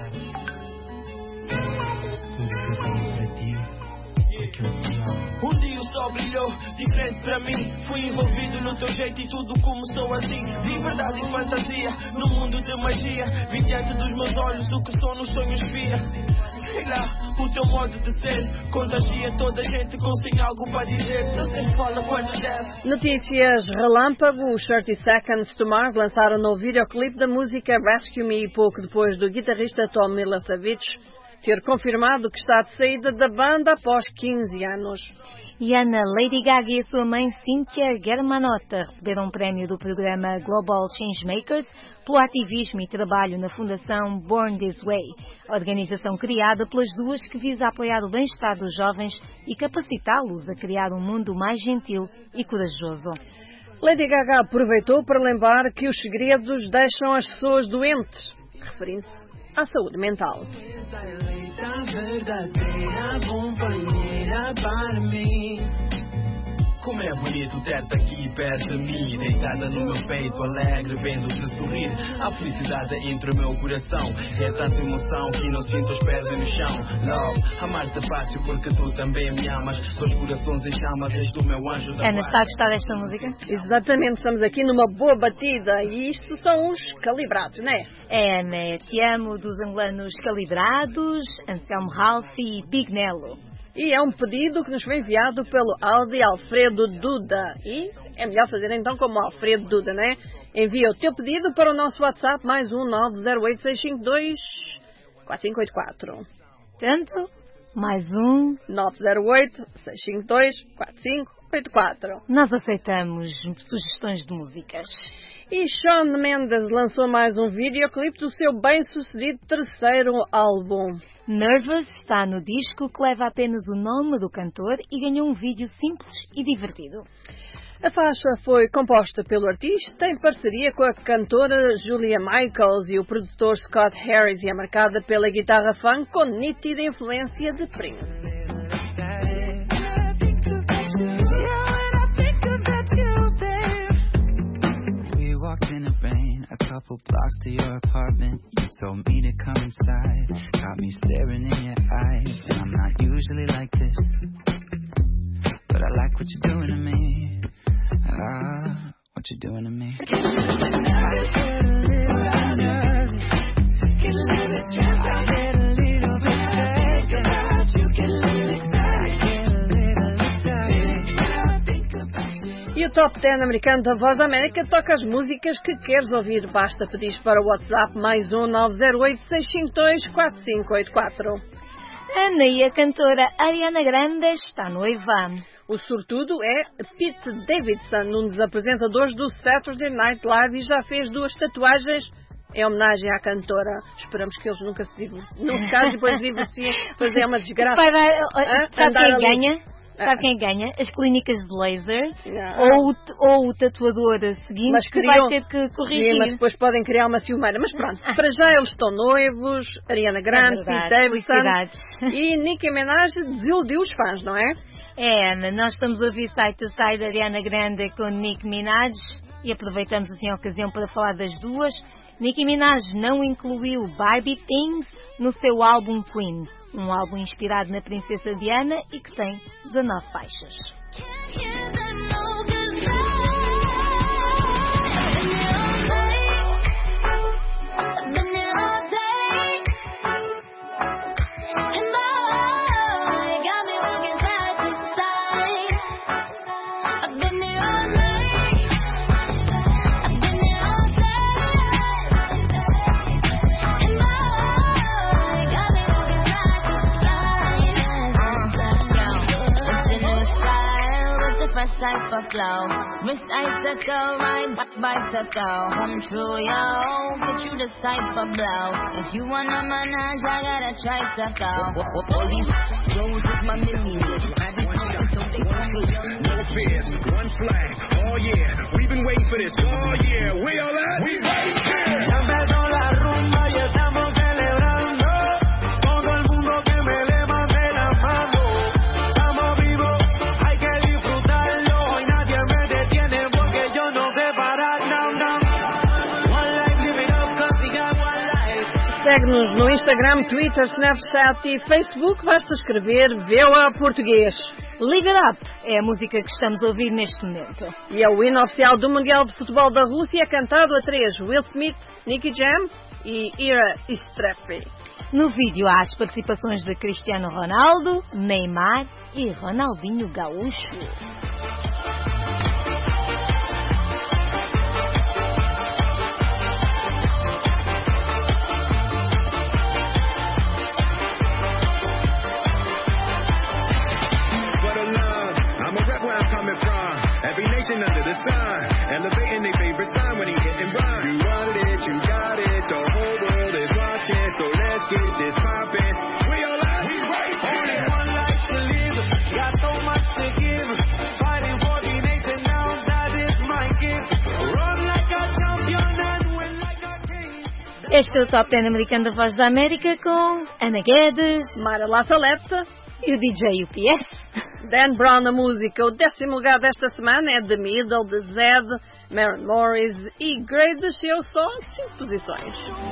S9: Um dia o sol brilhou, diferente para mim. Fui envolvido no teu jeito e tudo começou assim. Vi verdade e fantasia, no mundo de magia. Vi diante dos meus olhos o que só nos sonhos via. Sei lá, o teu modo de ser contagia toda a gente com sem algo para dizer. Não sei, fala quando deve.
S2: Notícias relâmpago. Os thirty seconds to Mars lançaram no videoclipe da música Rescue Me, pouco depois do guitarrista Tom Milosevic ter confirmado que está de saída da banda após quinze anos.
S8: E Ana, Lady Gaga e a sua mãe Cynthia Germanotta receberam um prémio do programa Global Changemakers pelo ativismo e trabalho na Fundação Born This Way, organização criada pelas duas que visa apoiar o bem-estar dos jovens e capacitá-los a criar um mundo mais gentil e corajoso.
S2: Lady Gaga aproveitou para lembrar que os segredos deixam as pessoas doentes, referindo-se à saúde mental.
S9: Como é bonito ter-te aqui perto de mim, deitada no meu peito, alegre, vendo-te sorrir. A felicidade entre o meu coração é tanta emoção que não sinto os pés no chão. Love, amar-te fácil porque tu também me amas. Dois corações em chamas, és do meu anjo da
S8: Ana, está a gostar desta música?
S2: Exatamente, estamos aqui numa boa batida e isto são os calibrados, não é?
S8: É, Ana, Te Amo dos angolanos Calibrados, Anselmo Ralph e Big Nelo.
S2: E é um pedido que nos foi enviado pelo Audi Alfredo Duda. E é melhor fazer então como Alfredo Duda, né? Envia o teu pedido para o nosso WhatsApp mais um nove zero oito seis cinco dois quatro cinco oito quatro.
S8: Tanto, mais um
S2: nove zero oito seis cinco dois quatro cinco oito quatro.
S8: Nós aceitamos sugestões de músicas.
S2: E Shawn Mendes lançou mais um videoclipe do seu bem-sucedido terceiro álbum.
S8: Nervous está no disco que leva apenas o nome do cantor e ganhou um vídeo simples e divertido.
S2: A faixa foi composta pelo artista em parceria com a cantora Julia Michaels e o produtor Scott Harris e é marcada pela guitarra funk com nítida influência de Prince.
S10: Couple blocks to your apartment, you told me to come inside. Got me staring in your eyes, and I'm not usually like this, but I like what you're doing to me. Ah, what you're doing to me. I get a little nervous, get a little bit stressed, I get a little bit sad about you, get a little excited, get a little excited when I think about you.
S2: E o Top dez americano da Voz da América toca as músicas que queres ouvir. Basta pedir para o WhatsApp mais um nove zero oito seis cinco dois quatro cinco oito quatro.
S8: Ana, e a cantora Ariana Grande está noiva.
S2: O sortudo é Pete Davidson, um dos apresentadores do Saturday Night Live, e já fez duas tatuagens é homenagem à cantora. Esperamos que eles nunca se divorciem. Não se casem e depois divorciem, pois é uma desgraça.
S8: Vai dar,
S2: ah,
S8: sabe quem
S2: ali.
S8: ganha? Sabe ah. quem ganha? As clínicas de laser
S2: ah.
S8: ou, o, ou o tatuador seguinte mas que criam, vai ter que corrigir.
S2: Sim, mas depois podem criar uma ciumeira. Mas pronto, ah. para já eles estão noivos, Ariana Grande,
S8: é
S2: Pete Davidson e Nicki Minaj desiludiu os fãs, não é?
S8: É, Ana, nós estamos a ouvir Side to Side Ariana Grande com Nicki Minaj e aproveitamos assim a ocasião para falar das duas. Nicki Minaj não incluiu Barbie Things no seu álbum Queen, um álbum inspirado na princesa Diana e que tem dezanove faixas.
S11: Type of flow, Miss Icicle, ride bicycle, come true, yo, get you this type of blow. If you wanna manage, I got a tricycle. All these roads with my millions, I be talking so they can
S12: no fears, one flag, oh yeah, we've been waiting for this, oh yeah, we all at, we right here. Ya empezó la rumba y estamos celebrando, todo el mundo que me levante la mano, estamos vivos, hay que disfrutarlo, hoy nadie me detiene porque yo no sé parar, down, down. One life, live it up, cause we got one life.
S2: Segue-nos no Instagram, Twitter, Snapchat e Facebook, basta escrever V O A Português.
S8: Live It Up é a música que estamos a ouvir neste momento.
S2: E é o hino oficial do Mundial de Futebol da Rússia, cantado a três: Will Smith, Nicky Jam e Ira Estrepe.
S8: No vídeo há as participações de Cristiano Ronaldo, Neymar e Ronaldinho Gaúcho.
S12: Under the sun, elevating their favorite sign when he hit and run. You wanted it, you got it, the whole world is watching, so let's get this poppin'. We all out, we right here. Only one life to live, got so much to give. Fighting for the nation now, that is my gift. Run like a champion and win like a king.
S8: Este é o Top dez americano da Voz da América com Ana Guedes,
S2: Mara La Salete
S8: e o D J U P S.
S2: Dan Brown na música. O décimo lugar desta semana é The Middle, de Zed, Maren Morris e Grey, desceu só cinco posições.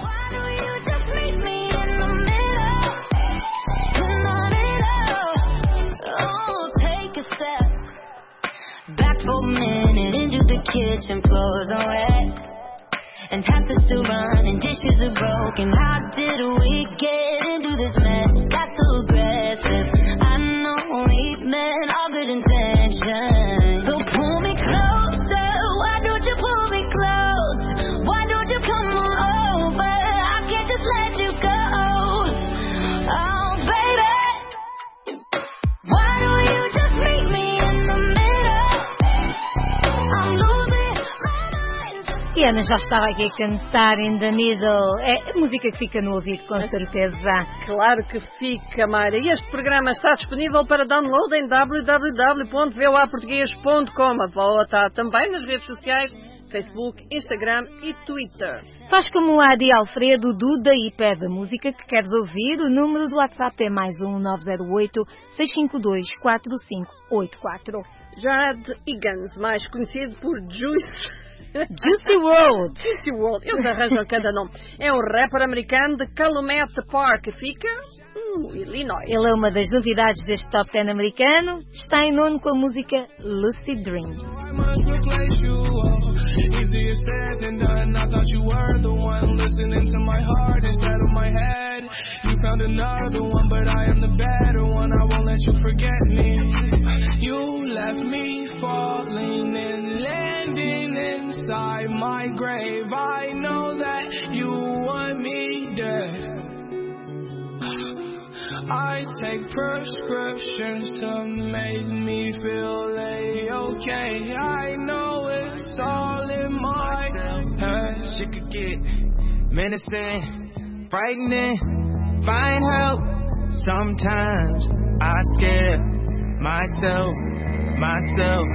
S11: Back for a minute into the kitchen, floors are wet and taps are still running, dishes are broken. How did we get into this mess? Got so aggressive. I know we meant all good intentions. So pull me closer. Why don't you pull me close? Why don't you come on over? I can't just let you go. Oh, baby, why don't you just meet me in the middle? I'm losing my mind.
S8: E Ana já estava aqui a cantar In the Middle. É a música que fica no ouvido, com certeza.
S2: Claro que fica, Mara. E este programa está disponível para download em w w w ponto v o a português ponto com. A V O A está também nas redes sociais, Facebook, Instagram e Twitter.
S8: Faz como a Adi Alfredo, Duda e pede a música que queres ouvir. O número do WhatsApp é mais um nove zero oito, seis cinco dois, quatro cinco oito quatro.
S2: Jared Higgins, mais conhecido por Juice...
S8: Juicy World.
S2: Juicy World, eles arranjam cada nome. É um rapper americano de Calumet Park, fica no Illinois.
S8: Ele é uma das novidades deste Top dez americano. Está em nono com a música Lucid Dreams.
S9: Inside my grave, I know that you want me dead. I take prescriptions to make me feel A-okay. I know it's all in my head.
S12: She could get
S10: menacing, frightening, find help. Sometimes I scare myself, myself.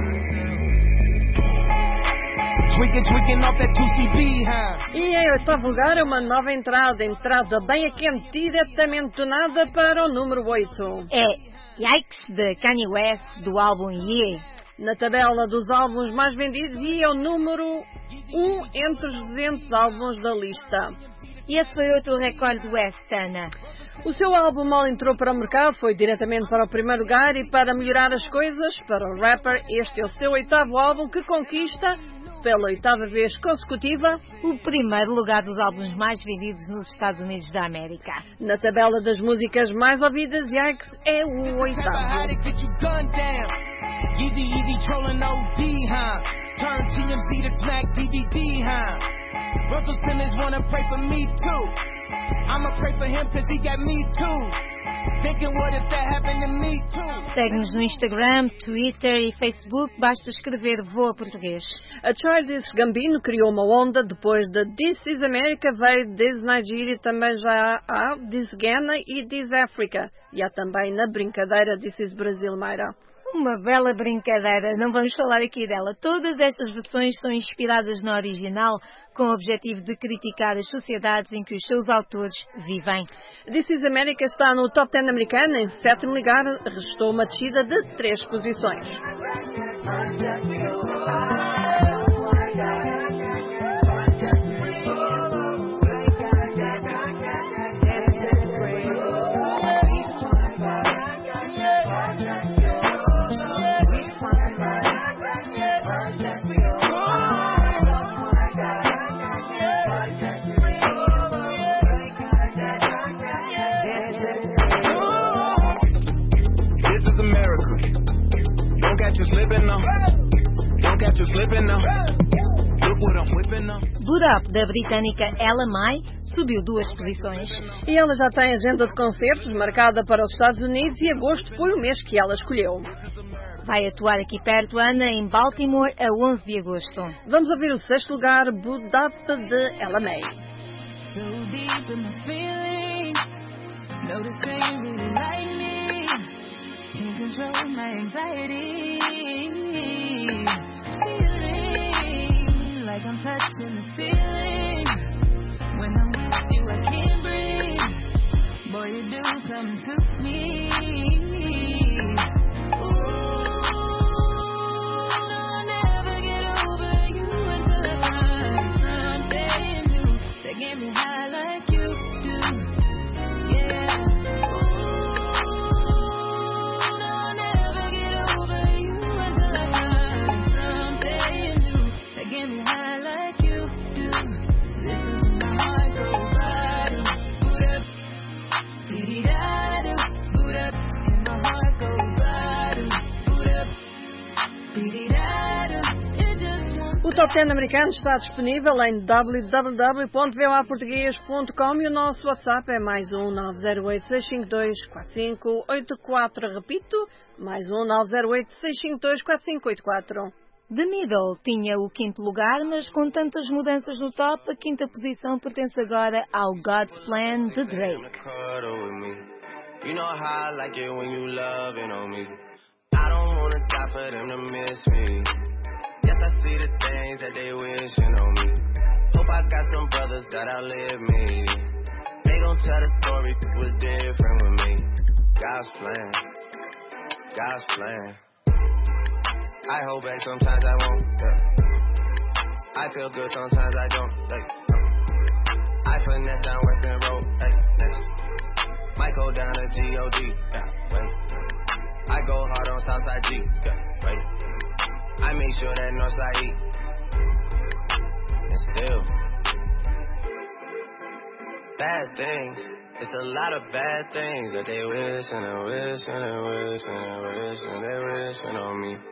S10: Tweaking, tweaking off that two C B, huh?
S2: E em oitavo lugar é uma nova entrada, entrada bem a quente, diretamente do nada para o número oito.
S8: É Yikes, de Kanye West, do álbum Yeah.
S2: Na tabela dos álbuns mais vendidos e é o número um entre os duzentos álbuns da lista.
S8: E esse foi outro recorde do West, Ana.
S2: O seu álbum mal entrou para o mercado, foi diretamente para o primeiro lugar e para melhorar as coisas, para o rapper, este é o seu oitavo álbum que conquista, pela oitava vez consecutiva,
S8: o primeiro lugar dos álbuns mais vendidos nos Estados Unidos da América.
S2: Na tabela das músicas mais ouvidas, Yikes é o oitavo.
S10: Easy, easy trolling O D, huh? Turn T M Z to smack D V D, huh? Russell Simmons wanna pray for me too. I'ma pray for him cause he got me too. Thinking what if that happened to me too.
S8: Segue-nos no Instagram, Twitter e Facebook, basta escrever Voa Português.
S2: A Childish Gambino criou uma onda depois da This is America, veio This Nigeria, também já há This Ghana e This Africa. E há também na brincadeira This is Brasil, Mayra.
S8: Uma bela brincadeira, não vamos falar aqui dela. Todas estas versões são inspiradas na original, com o objetivo de criticar as sociedades em que os seus autores vivem.
S2: This is America está no top dez americano, em sétimo lugar, restou uma descida de três posições.
S8: Boot Up, da britânica Ella Mai, subiu duas posições.
S2: E ela já tem agenda de concertos marcada para os Estados Unidos e agosto foi o mês que ela escolheu.
S8: Vai atuar aqui perto, Ana, em Baltimore, a onze de agosto.
S2: Vamos ouvir o sexto lugar, Boot Up, de Ella Mai.
S13: So deep in my feelings, notice they really like me, can't control my anxiety, feeling like I'm touching the ceiling, when I'm with you I can't breathe, boy you do something to me, ooh, no I'll never get over you until I find something new that get me high like you do, yeah, ooh, no I'll never get over you until I find something new that get me high like you do. This is my heart go bottom, boot up, dee dee da do, boot up, and my heart go bottom, boot up, dee dee da do. It just won't.
S2: O Top dez americano está disponível em w w w ponto voa português ponto com e o nosso WhatsApp é mais um nove zero oito, seis cinco dois, quatro cinco oito quatro. Repito, mais um nove zero oito, seis cinco dois, quatro cinco oito quatro.
S8: The Middle tinha o quinto lugar, mas com tantas mudanças no top, a quinta posição pertence agora ao God's Plan, de Drake.
S14: You know how I like it when you loving on me. I don't wanna die for them to miss me. Yes, I see the things that they wishing on me. Hope I got some brothers that outlive me. They gon' tell the story was different with me. God's plan, God's plan. I hold back sometimes I won't. Yeah. I feel good sometimes I don't. Like, I finesse down Western Road. Like, next. Might go down to G O D. Yeah, wait. I go hard on Southside G. Yeah, wait. I make sure that Northside E. And still, bad things. It's a lot of bad things that they wish and they wish and they wish and they wish and they wishing on me.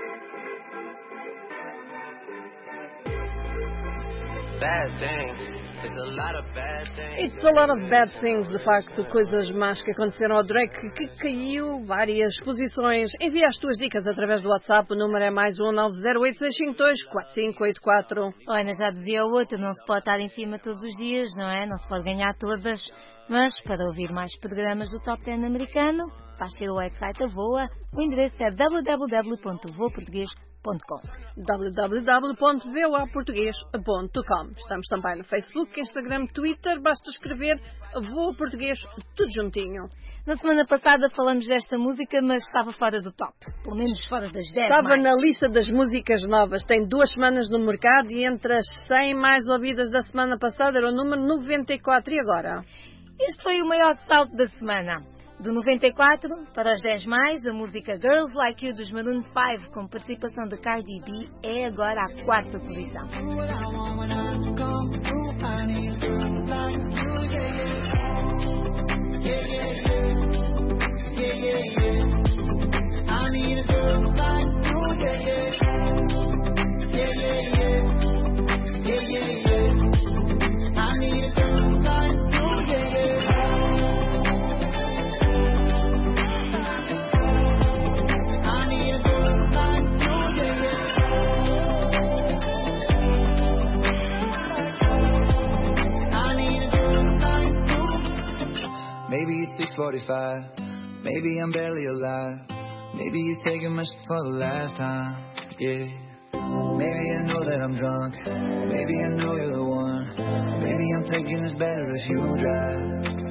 S14: Bad things. It's a lot of bad things.
S2: It's a lot of bad things, de facto, coisas más que aconteceram ao Drake, que caiu várias posições. Envia as tuas dicas através do WhatsApp, o número é mais um nove zero oito seis cinco dois quatro cinco oito quatro.
S8: Olha, já dizia o outro, não se pode estar em cima todos os dias, não é? Não se pode ganhar todas, mas para ouvir mais programas do Top dez americano, basta ir ao website da VOA, o endereço é w w w ponto voa português ponto com.
S2: w w w ponto voa português ponto com. Estamos também no Facebook, Instagram, Twitter, basta escrever Voa Português, tudo juntinho.
S8: Na semana passada falamos desta música, mas estava fora do top, pelo menos fora das dez.
S2: Estava
S8: mais.
S2: na lista das músicas novas, tem duas semanas no mercado e entre as cem mais ouvidas da semana passada era o número noventa e quatro. E agora?
S8: Este foi o maior salto da semana. Do noventa e quatro para os dez mais, a música Girls Like You dos Maroon cinco, com participação de Cardi B, é agora a quarta posição.
S10: Maybe it's six forty-five, maybe I'm barely alive. Maybe you're taking my shit for the last time, yeah. Maybe I know that I'm drunk, maybe I know you're the one. Maybe I'm thinking it's better if you drive.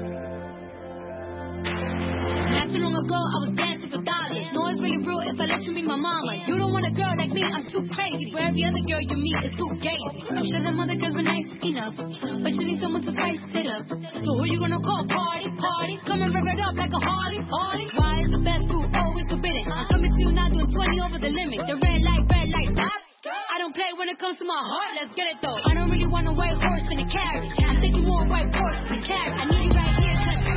S13: Not too long ago, I was dancing for dollars. No, it's really real if I let you be my mama. You don't want a girl like me, I'm too crazy. For every other girl you meet is too gay. I'm sure them other girls were nice enough, but you need someone to spice it up. So who you gonna call? Party, party. Come and rev it up like a Harley, Harley. Why is the best food always forbidden? I'm coming to you now doing twenty over the limit. The red light, red light, stop. I don't play when it comes to my heart, let's get it though. I don't really want a white horse in a carriage. I think you want a white horse in a carriage. I need you right here,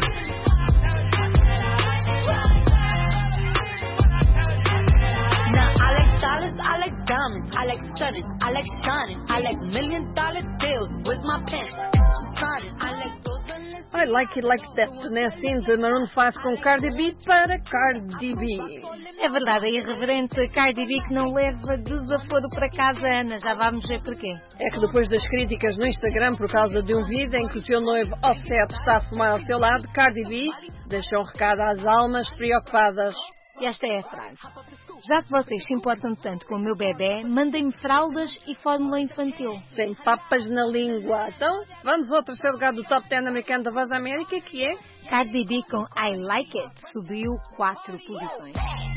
S11: Now I like dollars, I like diamonds, I like stunning, I like shining, I like million dollar deals with my pen. I'm signing, I like those.
S2: I like it like that, né? Assim, de Maroon cinco com Cardi B para Cardi B.
S8: É verdade, a irreverente Cardi B que não leva desaforo para casa, Ana. Já vamos ver porquê.
S2: É que depois das críticas no Instagram por causa de um vídeo em que o teu noivo Offset está a fumar ao seu lado, Cardi B deixou um recado às almas preocupadas.
S8: E esta é a frase. Já que vocês se importam tanto com o meu bebê, mandem-me fraldas e fórmula infantil.
S2: Sem papas na língua. Então, vamos ao terceiro lugar do Top dez americano da Voz da América, que é
S8: Cardi B com I Like It. Subiu quatro posições.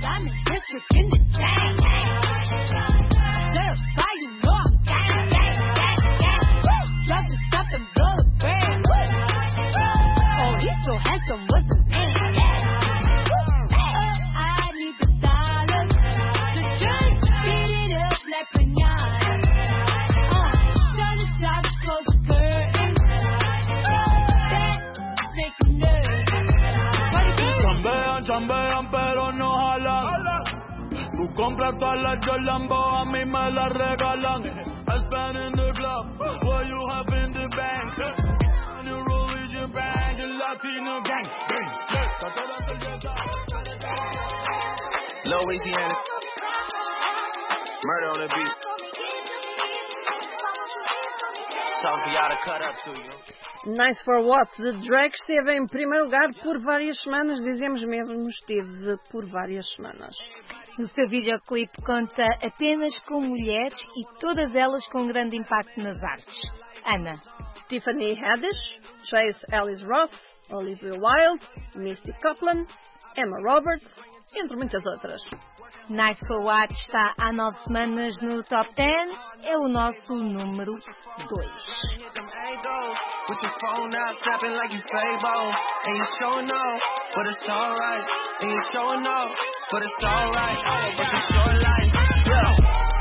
S13: Oh, he's so handsome, what's his name?
S9: Chambean pero no jalan. Tú compras todas las Jolambo, a mí me las regalan. I spend in the club, what you have in the bank. You roll with your band, your Latino gang.
S14: Louisiana, murder on the beat. Something for y'all to cut up to you.
S2: Nice for What, de Drake, esteve em primeiro lugar por várias semanas, dizemos mesmo, esteve por várias semanas.
S8: O seu videoclipe conta apenas com mulheres e todas elas com grande impacto nas artes. Ana.
S2: Tiffany Haddish, Chase Ellis Ross, Olivia Wilde, Misty Copeland, Emma Roberts, entre muitas outras.
S8: Nice for What está há nove semanas no Top dez, é o nosso número dois.
S14: With your phone out, snapping like you Fable. And you showing off, but it's alright. And you showing off, but it's alright. But it's your life, yeah.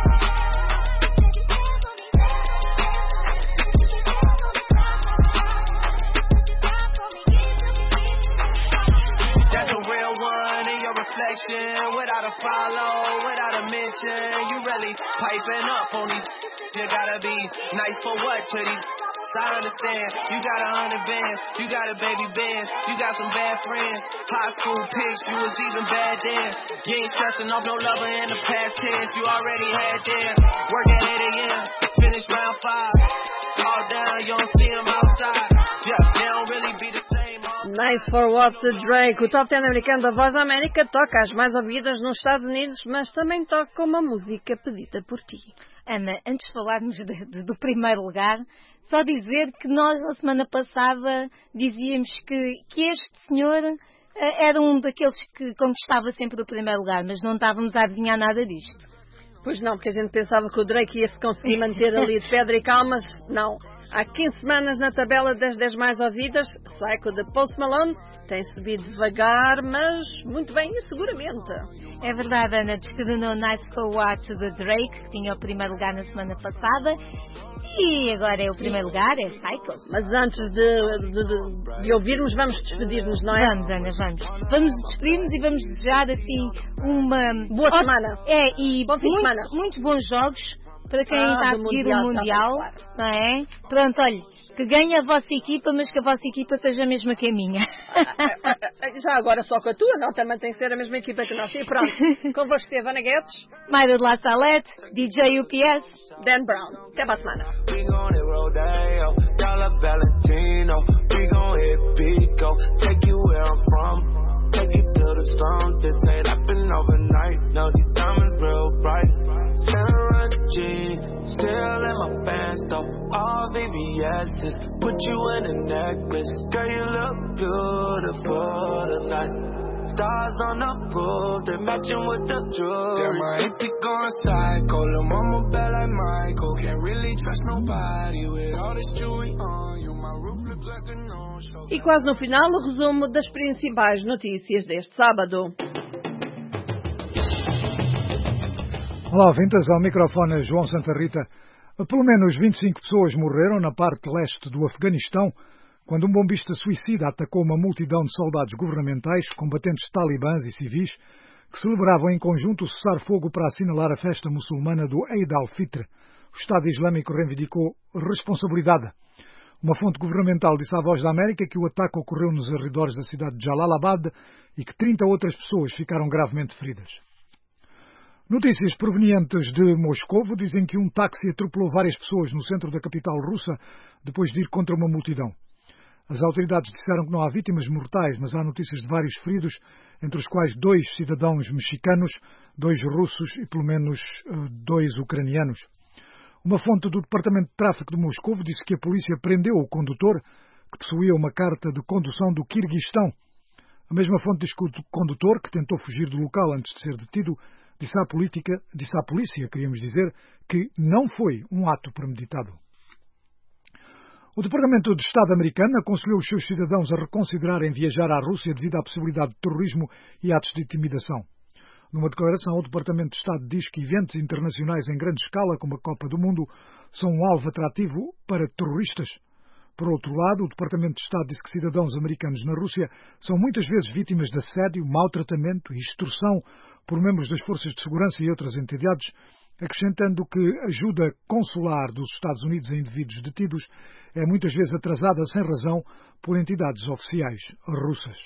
S14: That's a real one in your reflection. Without a follow, without a mention. You really piping up on these. You gotta be nice for what to these. I understand. You got a hundred bands, you got a baby band, you got some bad friends. High school pics, you was even bad then. You ain't stressing off no lover in the past tense. You already had them. Work at eight a.m., finish round five. All down, you don't see them outside. Yeah, they don't really be the same.
S2: Nice for What the Drake. O Top dez americano da Voz da América toca as mais ouvidas nos Estados Unidos, mas também toca uma música pedida por ti.
S8: Ana, antes de falarmos de, de, do primeiro lugar, só dizer que nós, na semana passada, dizíamos que, que este senhor uh, era um daqueles que conquistava sempre o primeiro lugar, mas não estávamos a adivinhar nada disto.
S2: Pois não, porque a gente pensava que o Drake ia se conseguir manter ali de pedra e calmas. Não. Há quinze semanas na tabela das dez mais ouvidas, Psycho de Post Malone tem subido devagar, mas muito bem e seguramente.
S8: É verdade, Ana, descredenou Nice for What de Drake, que tinha o primeiro lugar na semana passada, e agora é o primeiro lugar, é Psycho.
S2: Mas antes de, de, de, de ouvirmos, vamos despedir-nos, não é?
S8: Vamos, Ana, vamos. Vamos despedir-nos e vamos desejar, assim, uma...
S2: boa
S8: oh,
S2: semana.
S8: É, e
S2: bom fim de semana.
S8: Muitos bons jogos para quem
S2: ah,
S8: está a seguir o Mundial,
S2: claro.
S8: Não é? Pronto, olha, que ganhe a vossa equipa, mas que a vossa equipa seja a mesma que a minha.
S2: Já agora só com a tua, não, também tem que ser a mesma equipa que a nossa. E pronto, convosco esteve Ana Guedes,
S8: Mayra de La Salette, D J U P S,
S2: Dan Brown. Até para a semana.
S9: Take you to the storm, this ain't happen overnight. No, these diamonds real bright. Sarah Jean, still in my pants though. All V V S's, put you in a necklace. Girl, you look beautiful tonight. Stars on the roof, they're matching with the jewelry. Damn, I ain't think on psycho. Lil' mama bad like Michael. Can't really trust nobody with all this jewelry on you. My roof look like a no-show.
S2: E quase no final, o resumo das principais notícias deste sábado.
S3: Olá, ouvintes, ao microfone João Santa Rita. Pelo menos vinte e cinco pessoas morreram na parte leste do Afeganistão quando um bombista suicida atacou uma multidão de soldados governamentais, combatentes talibãs e civis que celebravam em conjunto o cessar-fogo para assinalar a festa muçulmana do Eid al-Fitr. O Estado Islâmico reivindicou responsabilidade. Uma fonte governamental disse à Voz da América que o ataque ocorreu nos arredores da cidade de Jalalabad e que trinta outras pessoas ficaram gravemente feridas. Notícias provenientes de Moscovo dizem que um táxi atropelou várias pessoas no centro da capital russa depois de ir contra uma multidão. As autoridades disseram que não há vítimas mortais, mas há notícias de vários feridos, entre os quais dois cidadãos mexicanos, dois russos e pelo menos dois ucranianos. Uma fonte do Departamento de Tráfico de Moscovo disse que a polícia prendeu o condutor, que possuía uma carta de condução do Quirguistão. A mesma fonte diz que o condutor, que tentou fugir do local antes de ser detido, disse à, política, disse à polícia, queríamos dizer, que não foi um ato premeditado. O Departamento de Estado americano aconselhou os seus cidadãos a reconsiderarem viajar à Rússia devido à possibilidade de terrorismo e atos de intimidação. Numa declaração, o Departamento de Estado diz que eventos internacionais em grande escala, como a Copa do Mundo, são um alvo atrativo para terroristas. Por outro lado, o Departamento de Estado disse que cidadãos americanos na Rússia são muitas vezes vítimas de assédio, maltratamento e extorsão por membros das forças de segurança e outras entidades, acrescentando que a ajuda consular dos Estados Unidos a indivíduos detidos é muitas vezes atrasada sem razão por entidades oficiais russas.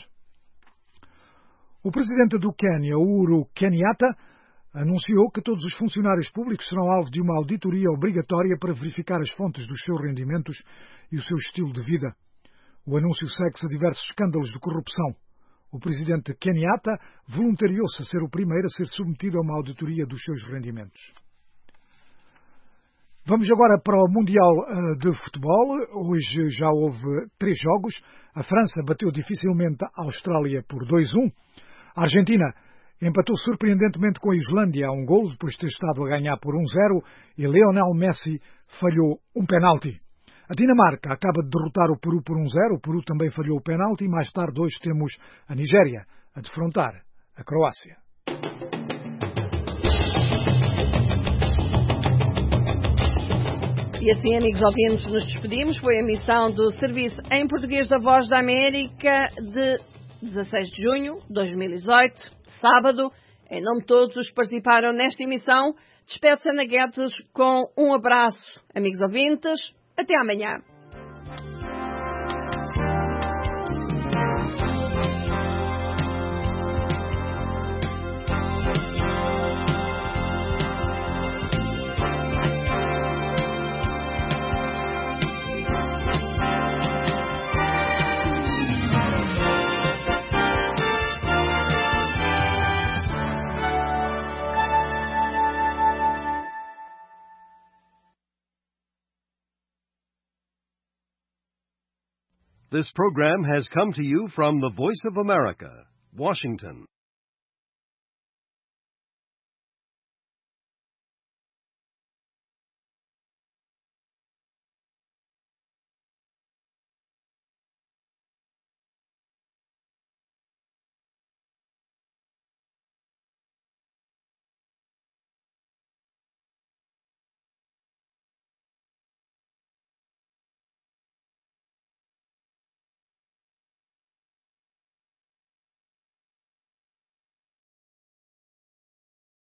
S3: O presidente do Quênia, Uhuru Kenyatta, anunciou que todos os funcionários públicos serão alvo de uma auditoria obrigatória para verificar as fontes dos seus rendimentos e o seu estilo de vida. O anúncio segue-se a diversos escândalos de corrupção. O presidente Kenyatta voluntariou-se a ser o primeiro a ser submetido a uma auditoria dos seus rendimentos. Vamos agora para o Mundial de Futebol. Hoje já houve três jogos. A França bateu dificilmente a Austrália por dois a um. A Argentina empatou surpreendentemente com a Islândia a um golo, depois de ter estado a ganhar por um zero, e Lionel Messi falhou um penalti. A Dinamarca acaba de derrotar o Peru por um zero, o Peru também falhou o penalti, e mais tarde hoje temos a Nigéria a defrontar a Croácia.
S2: E assim, amigos ouvintes, nos despedimos. Foi a emissão do Serviço em Português da Voz da América de dezasseis de junho de dois mil e dezoito, sábado. Em nome de todos os que participaram nesta emissão, despede-se Ana Guedes com um abraço. Amigos ouvintes, até amanhã.
S15: This program has come to you from the Voice of America, Washington.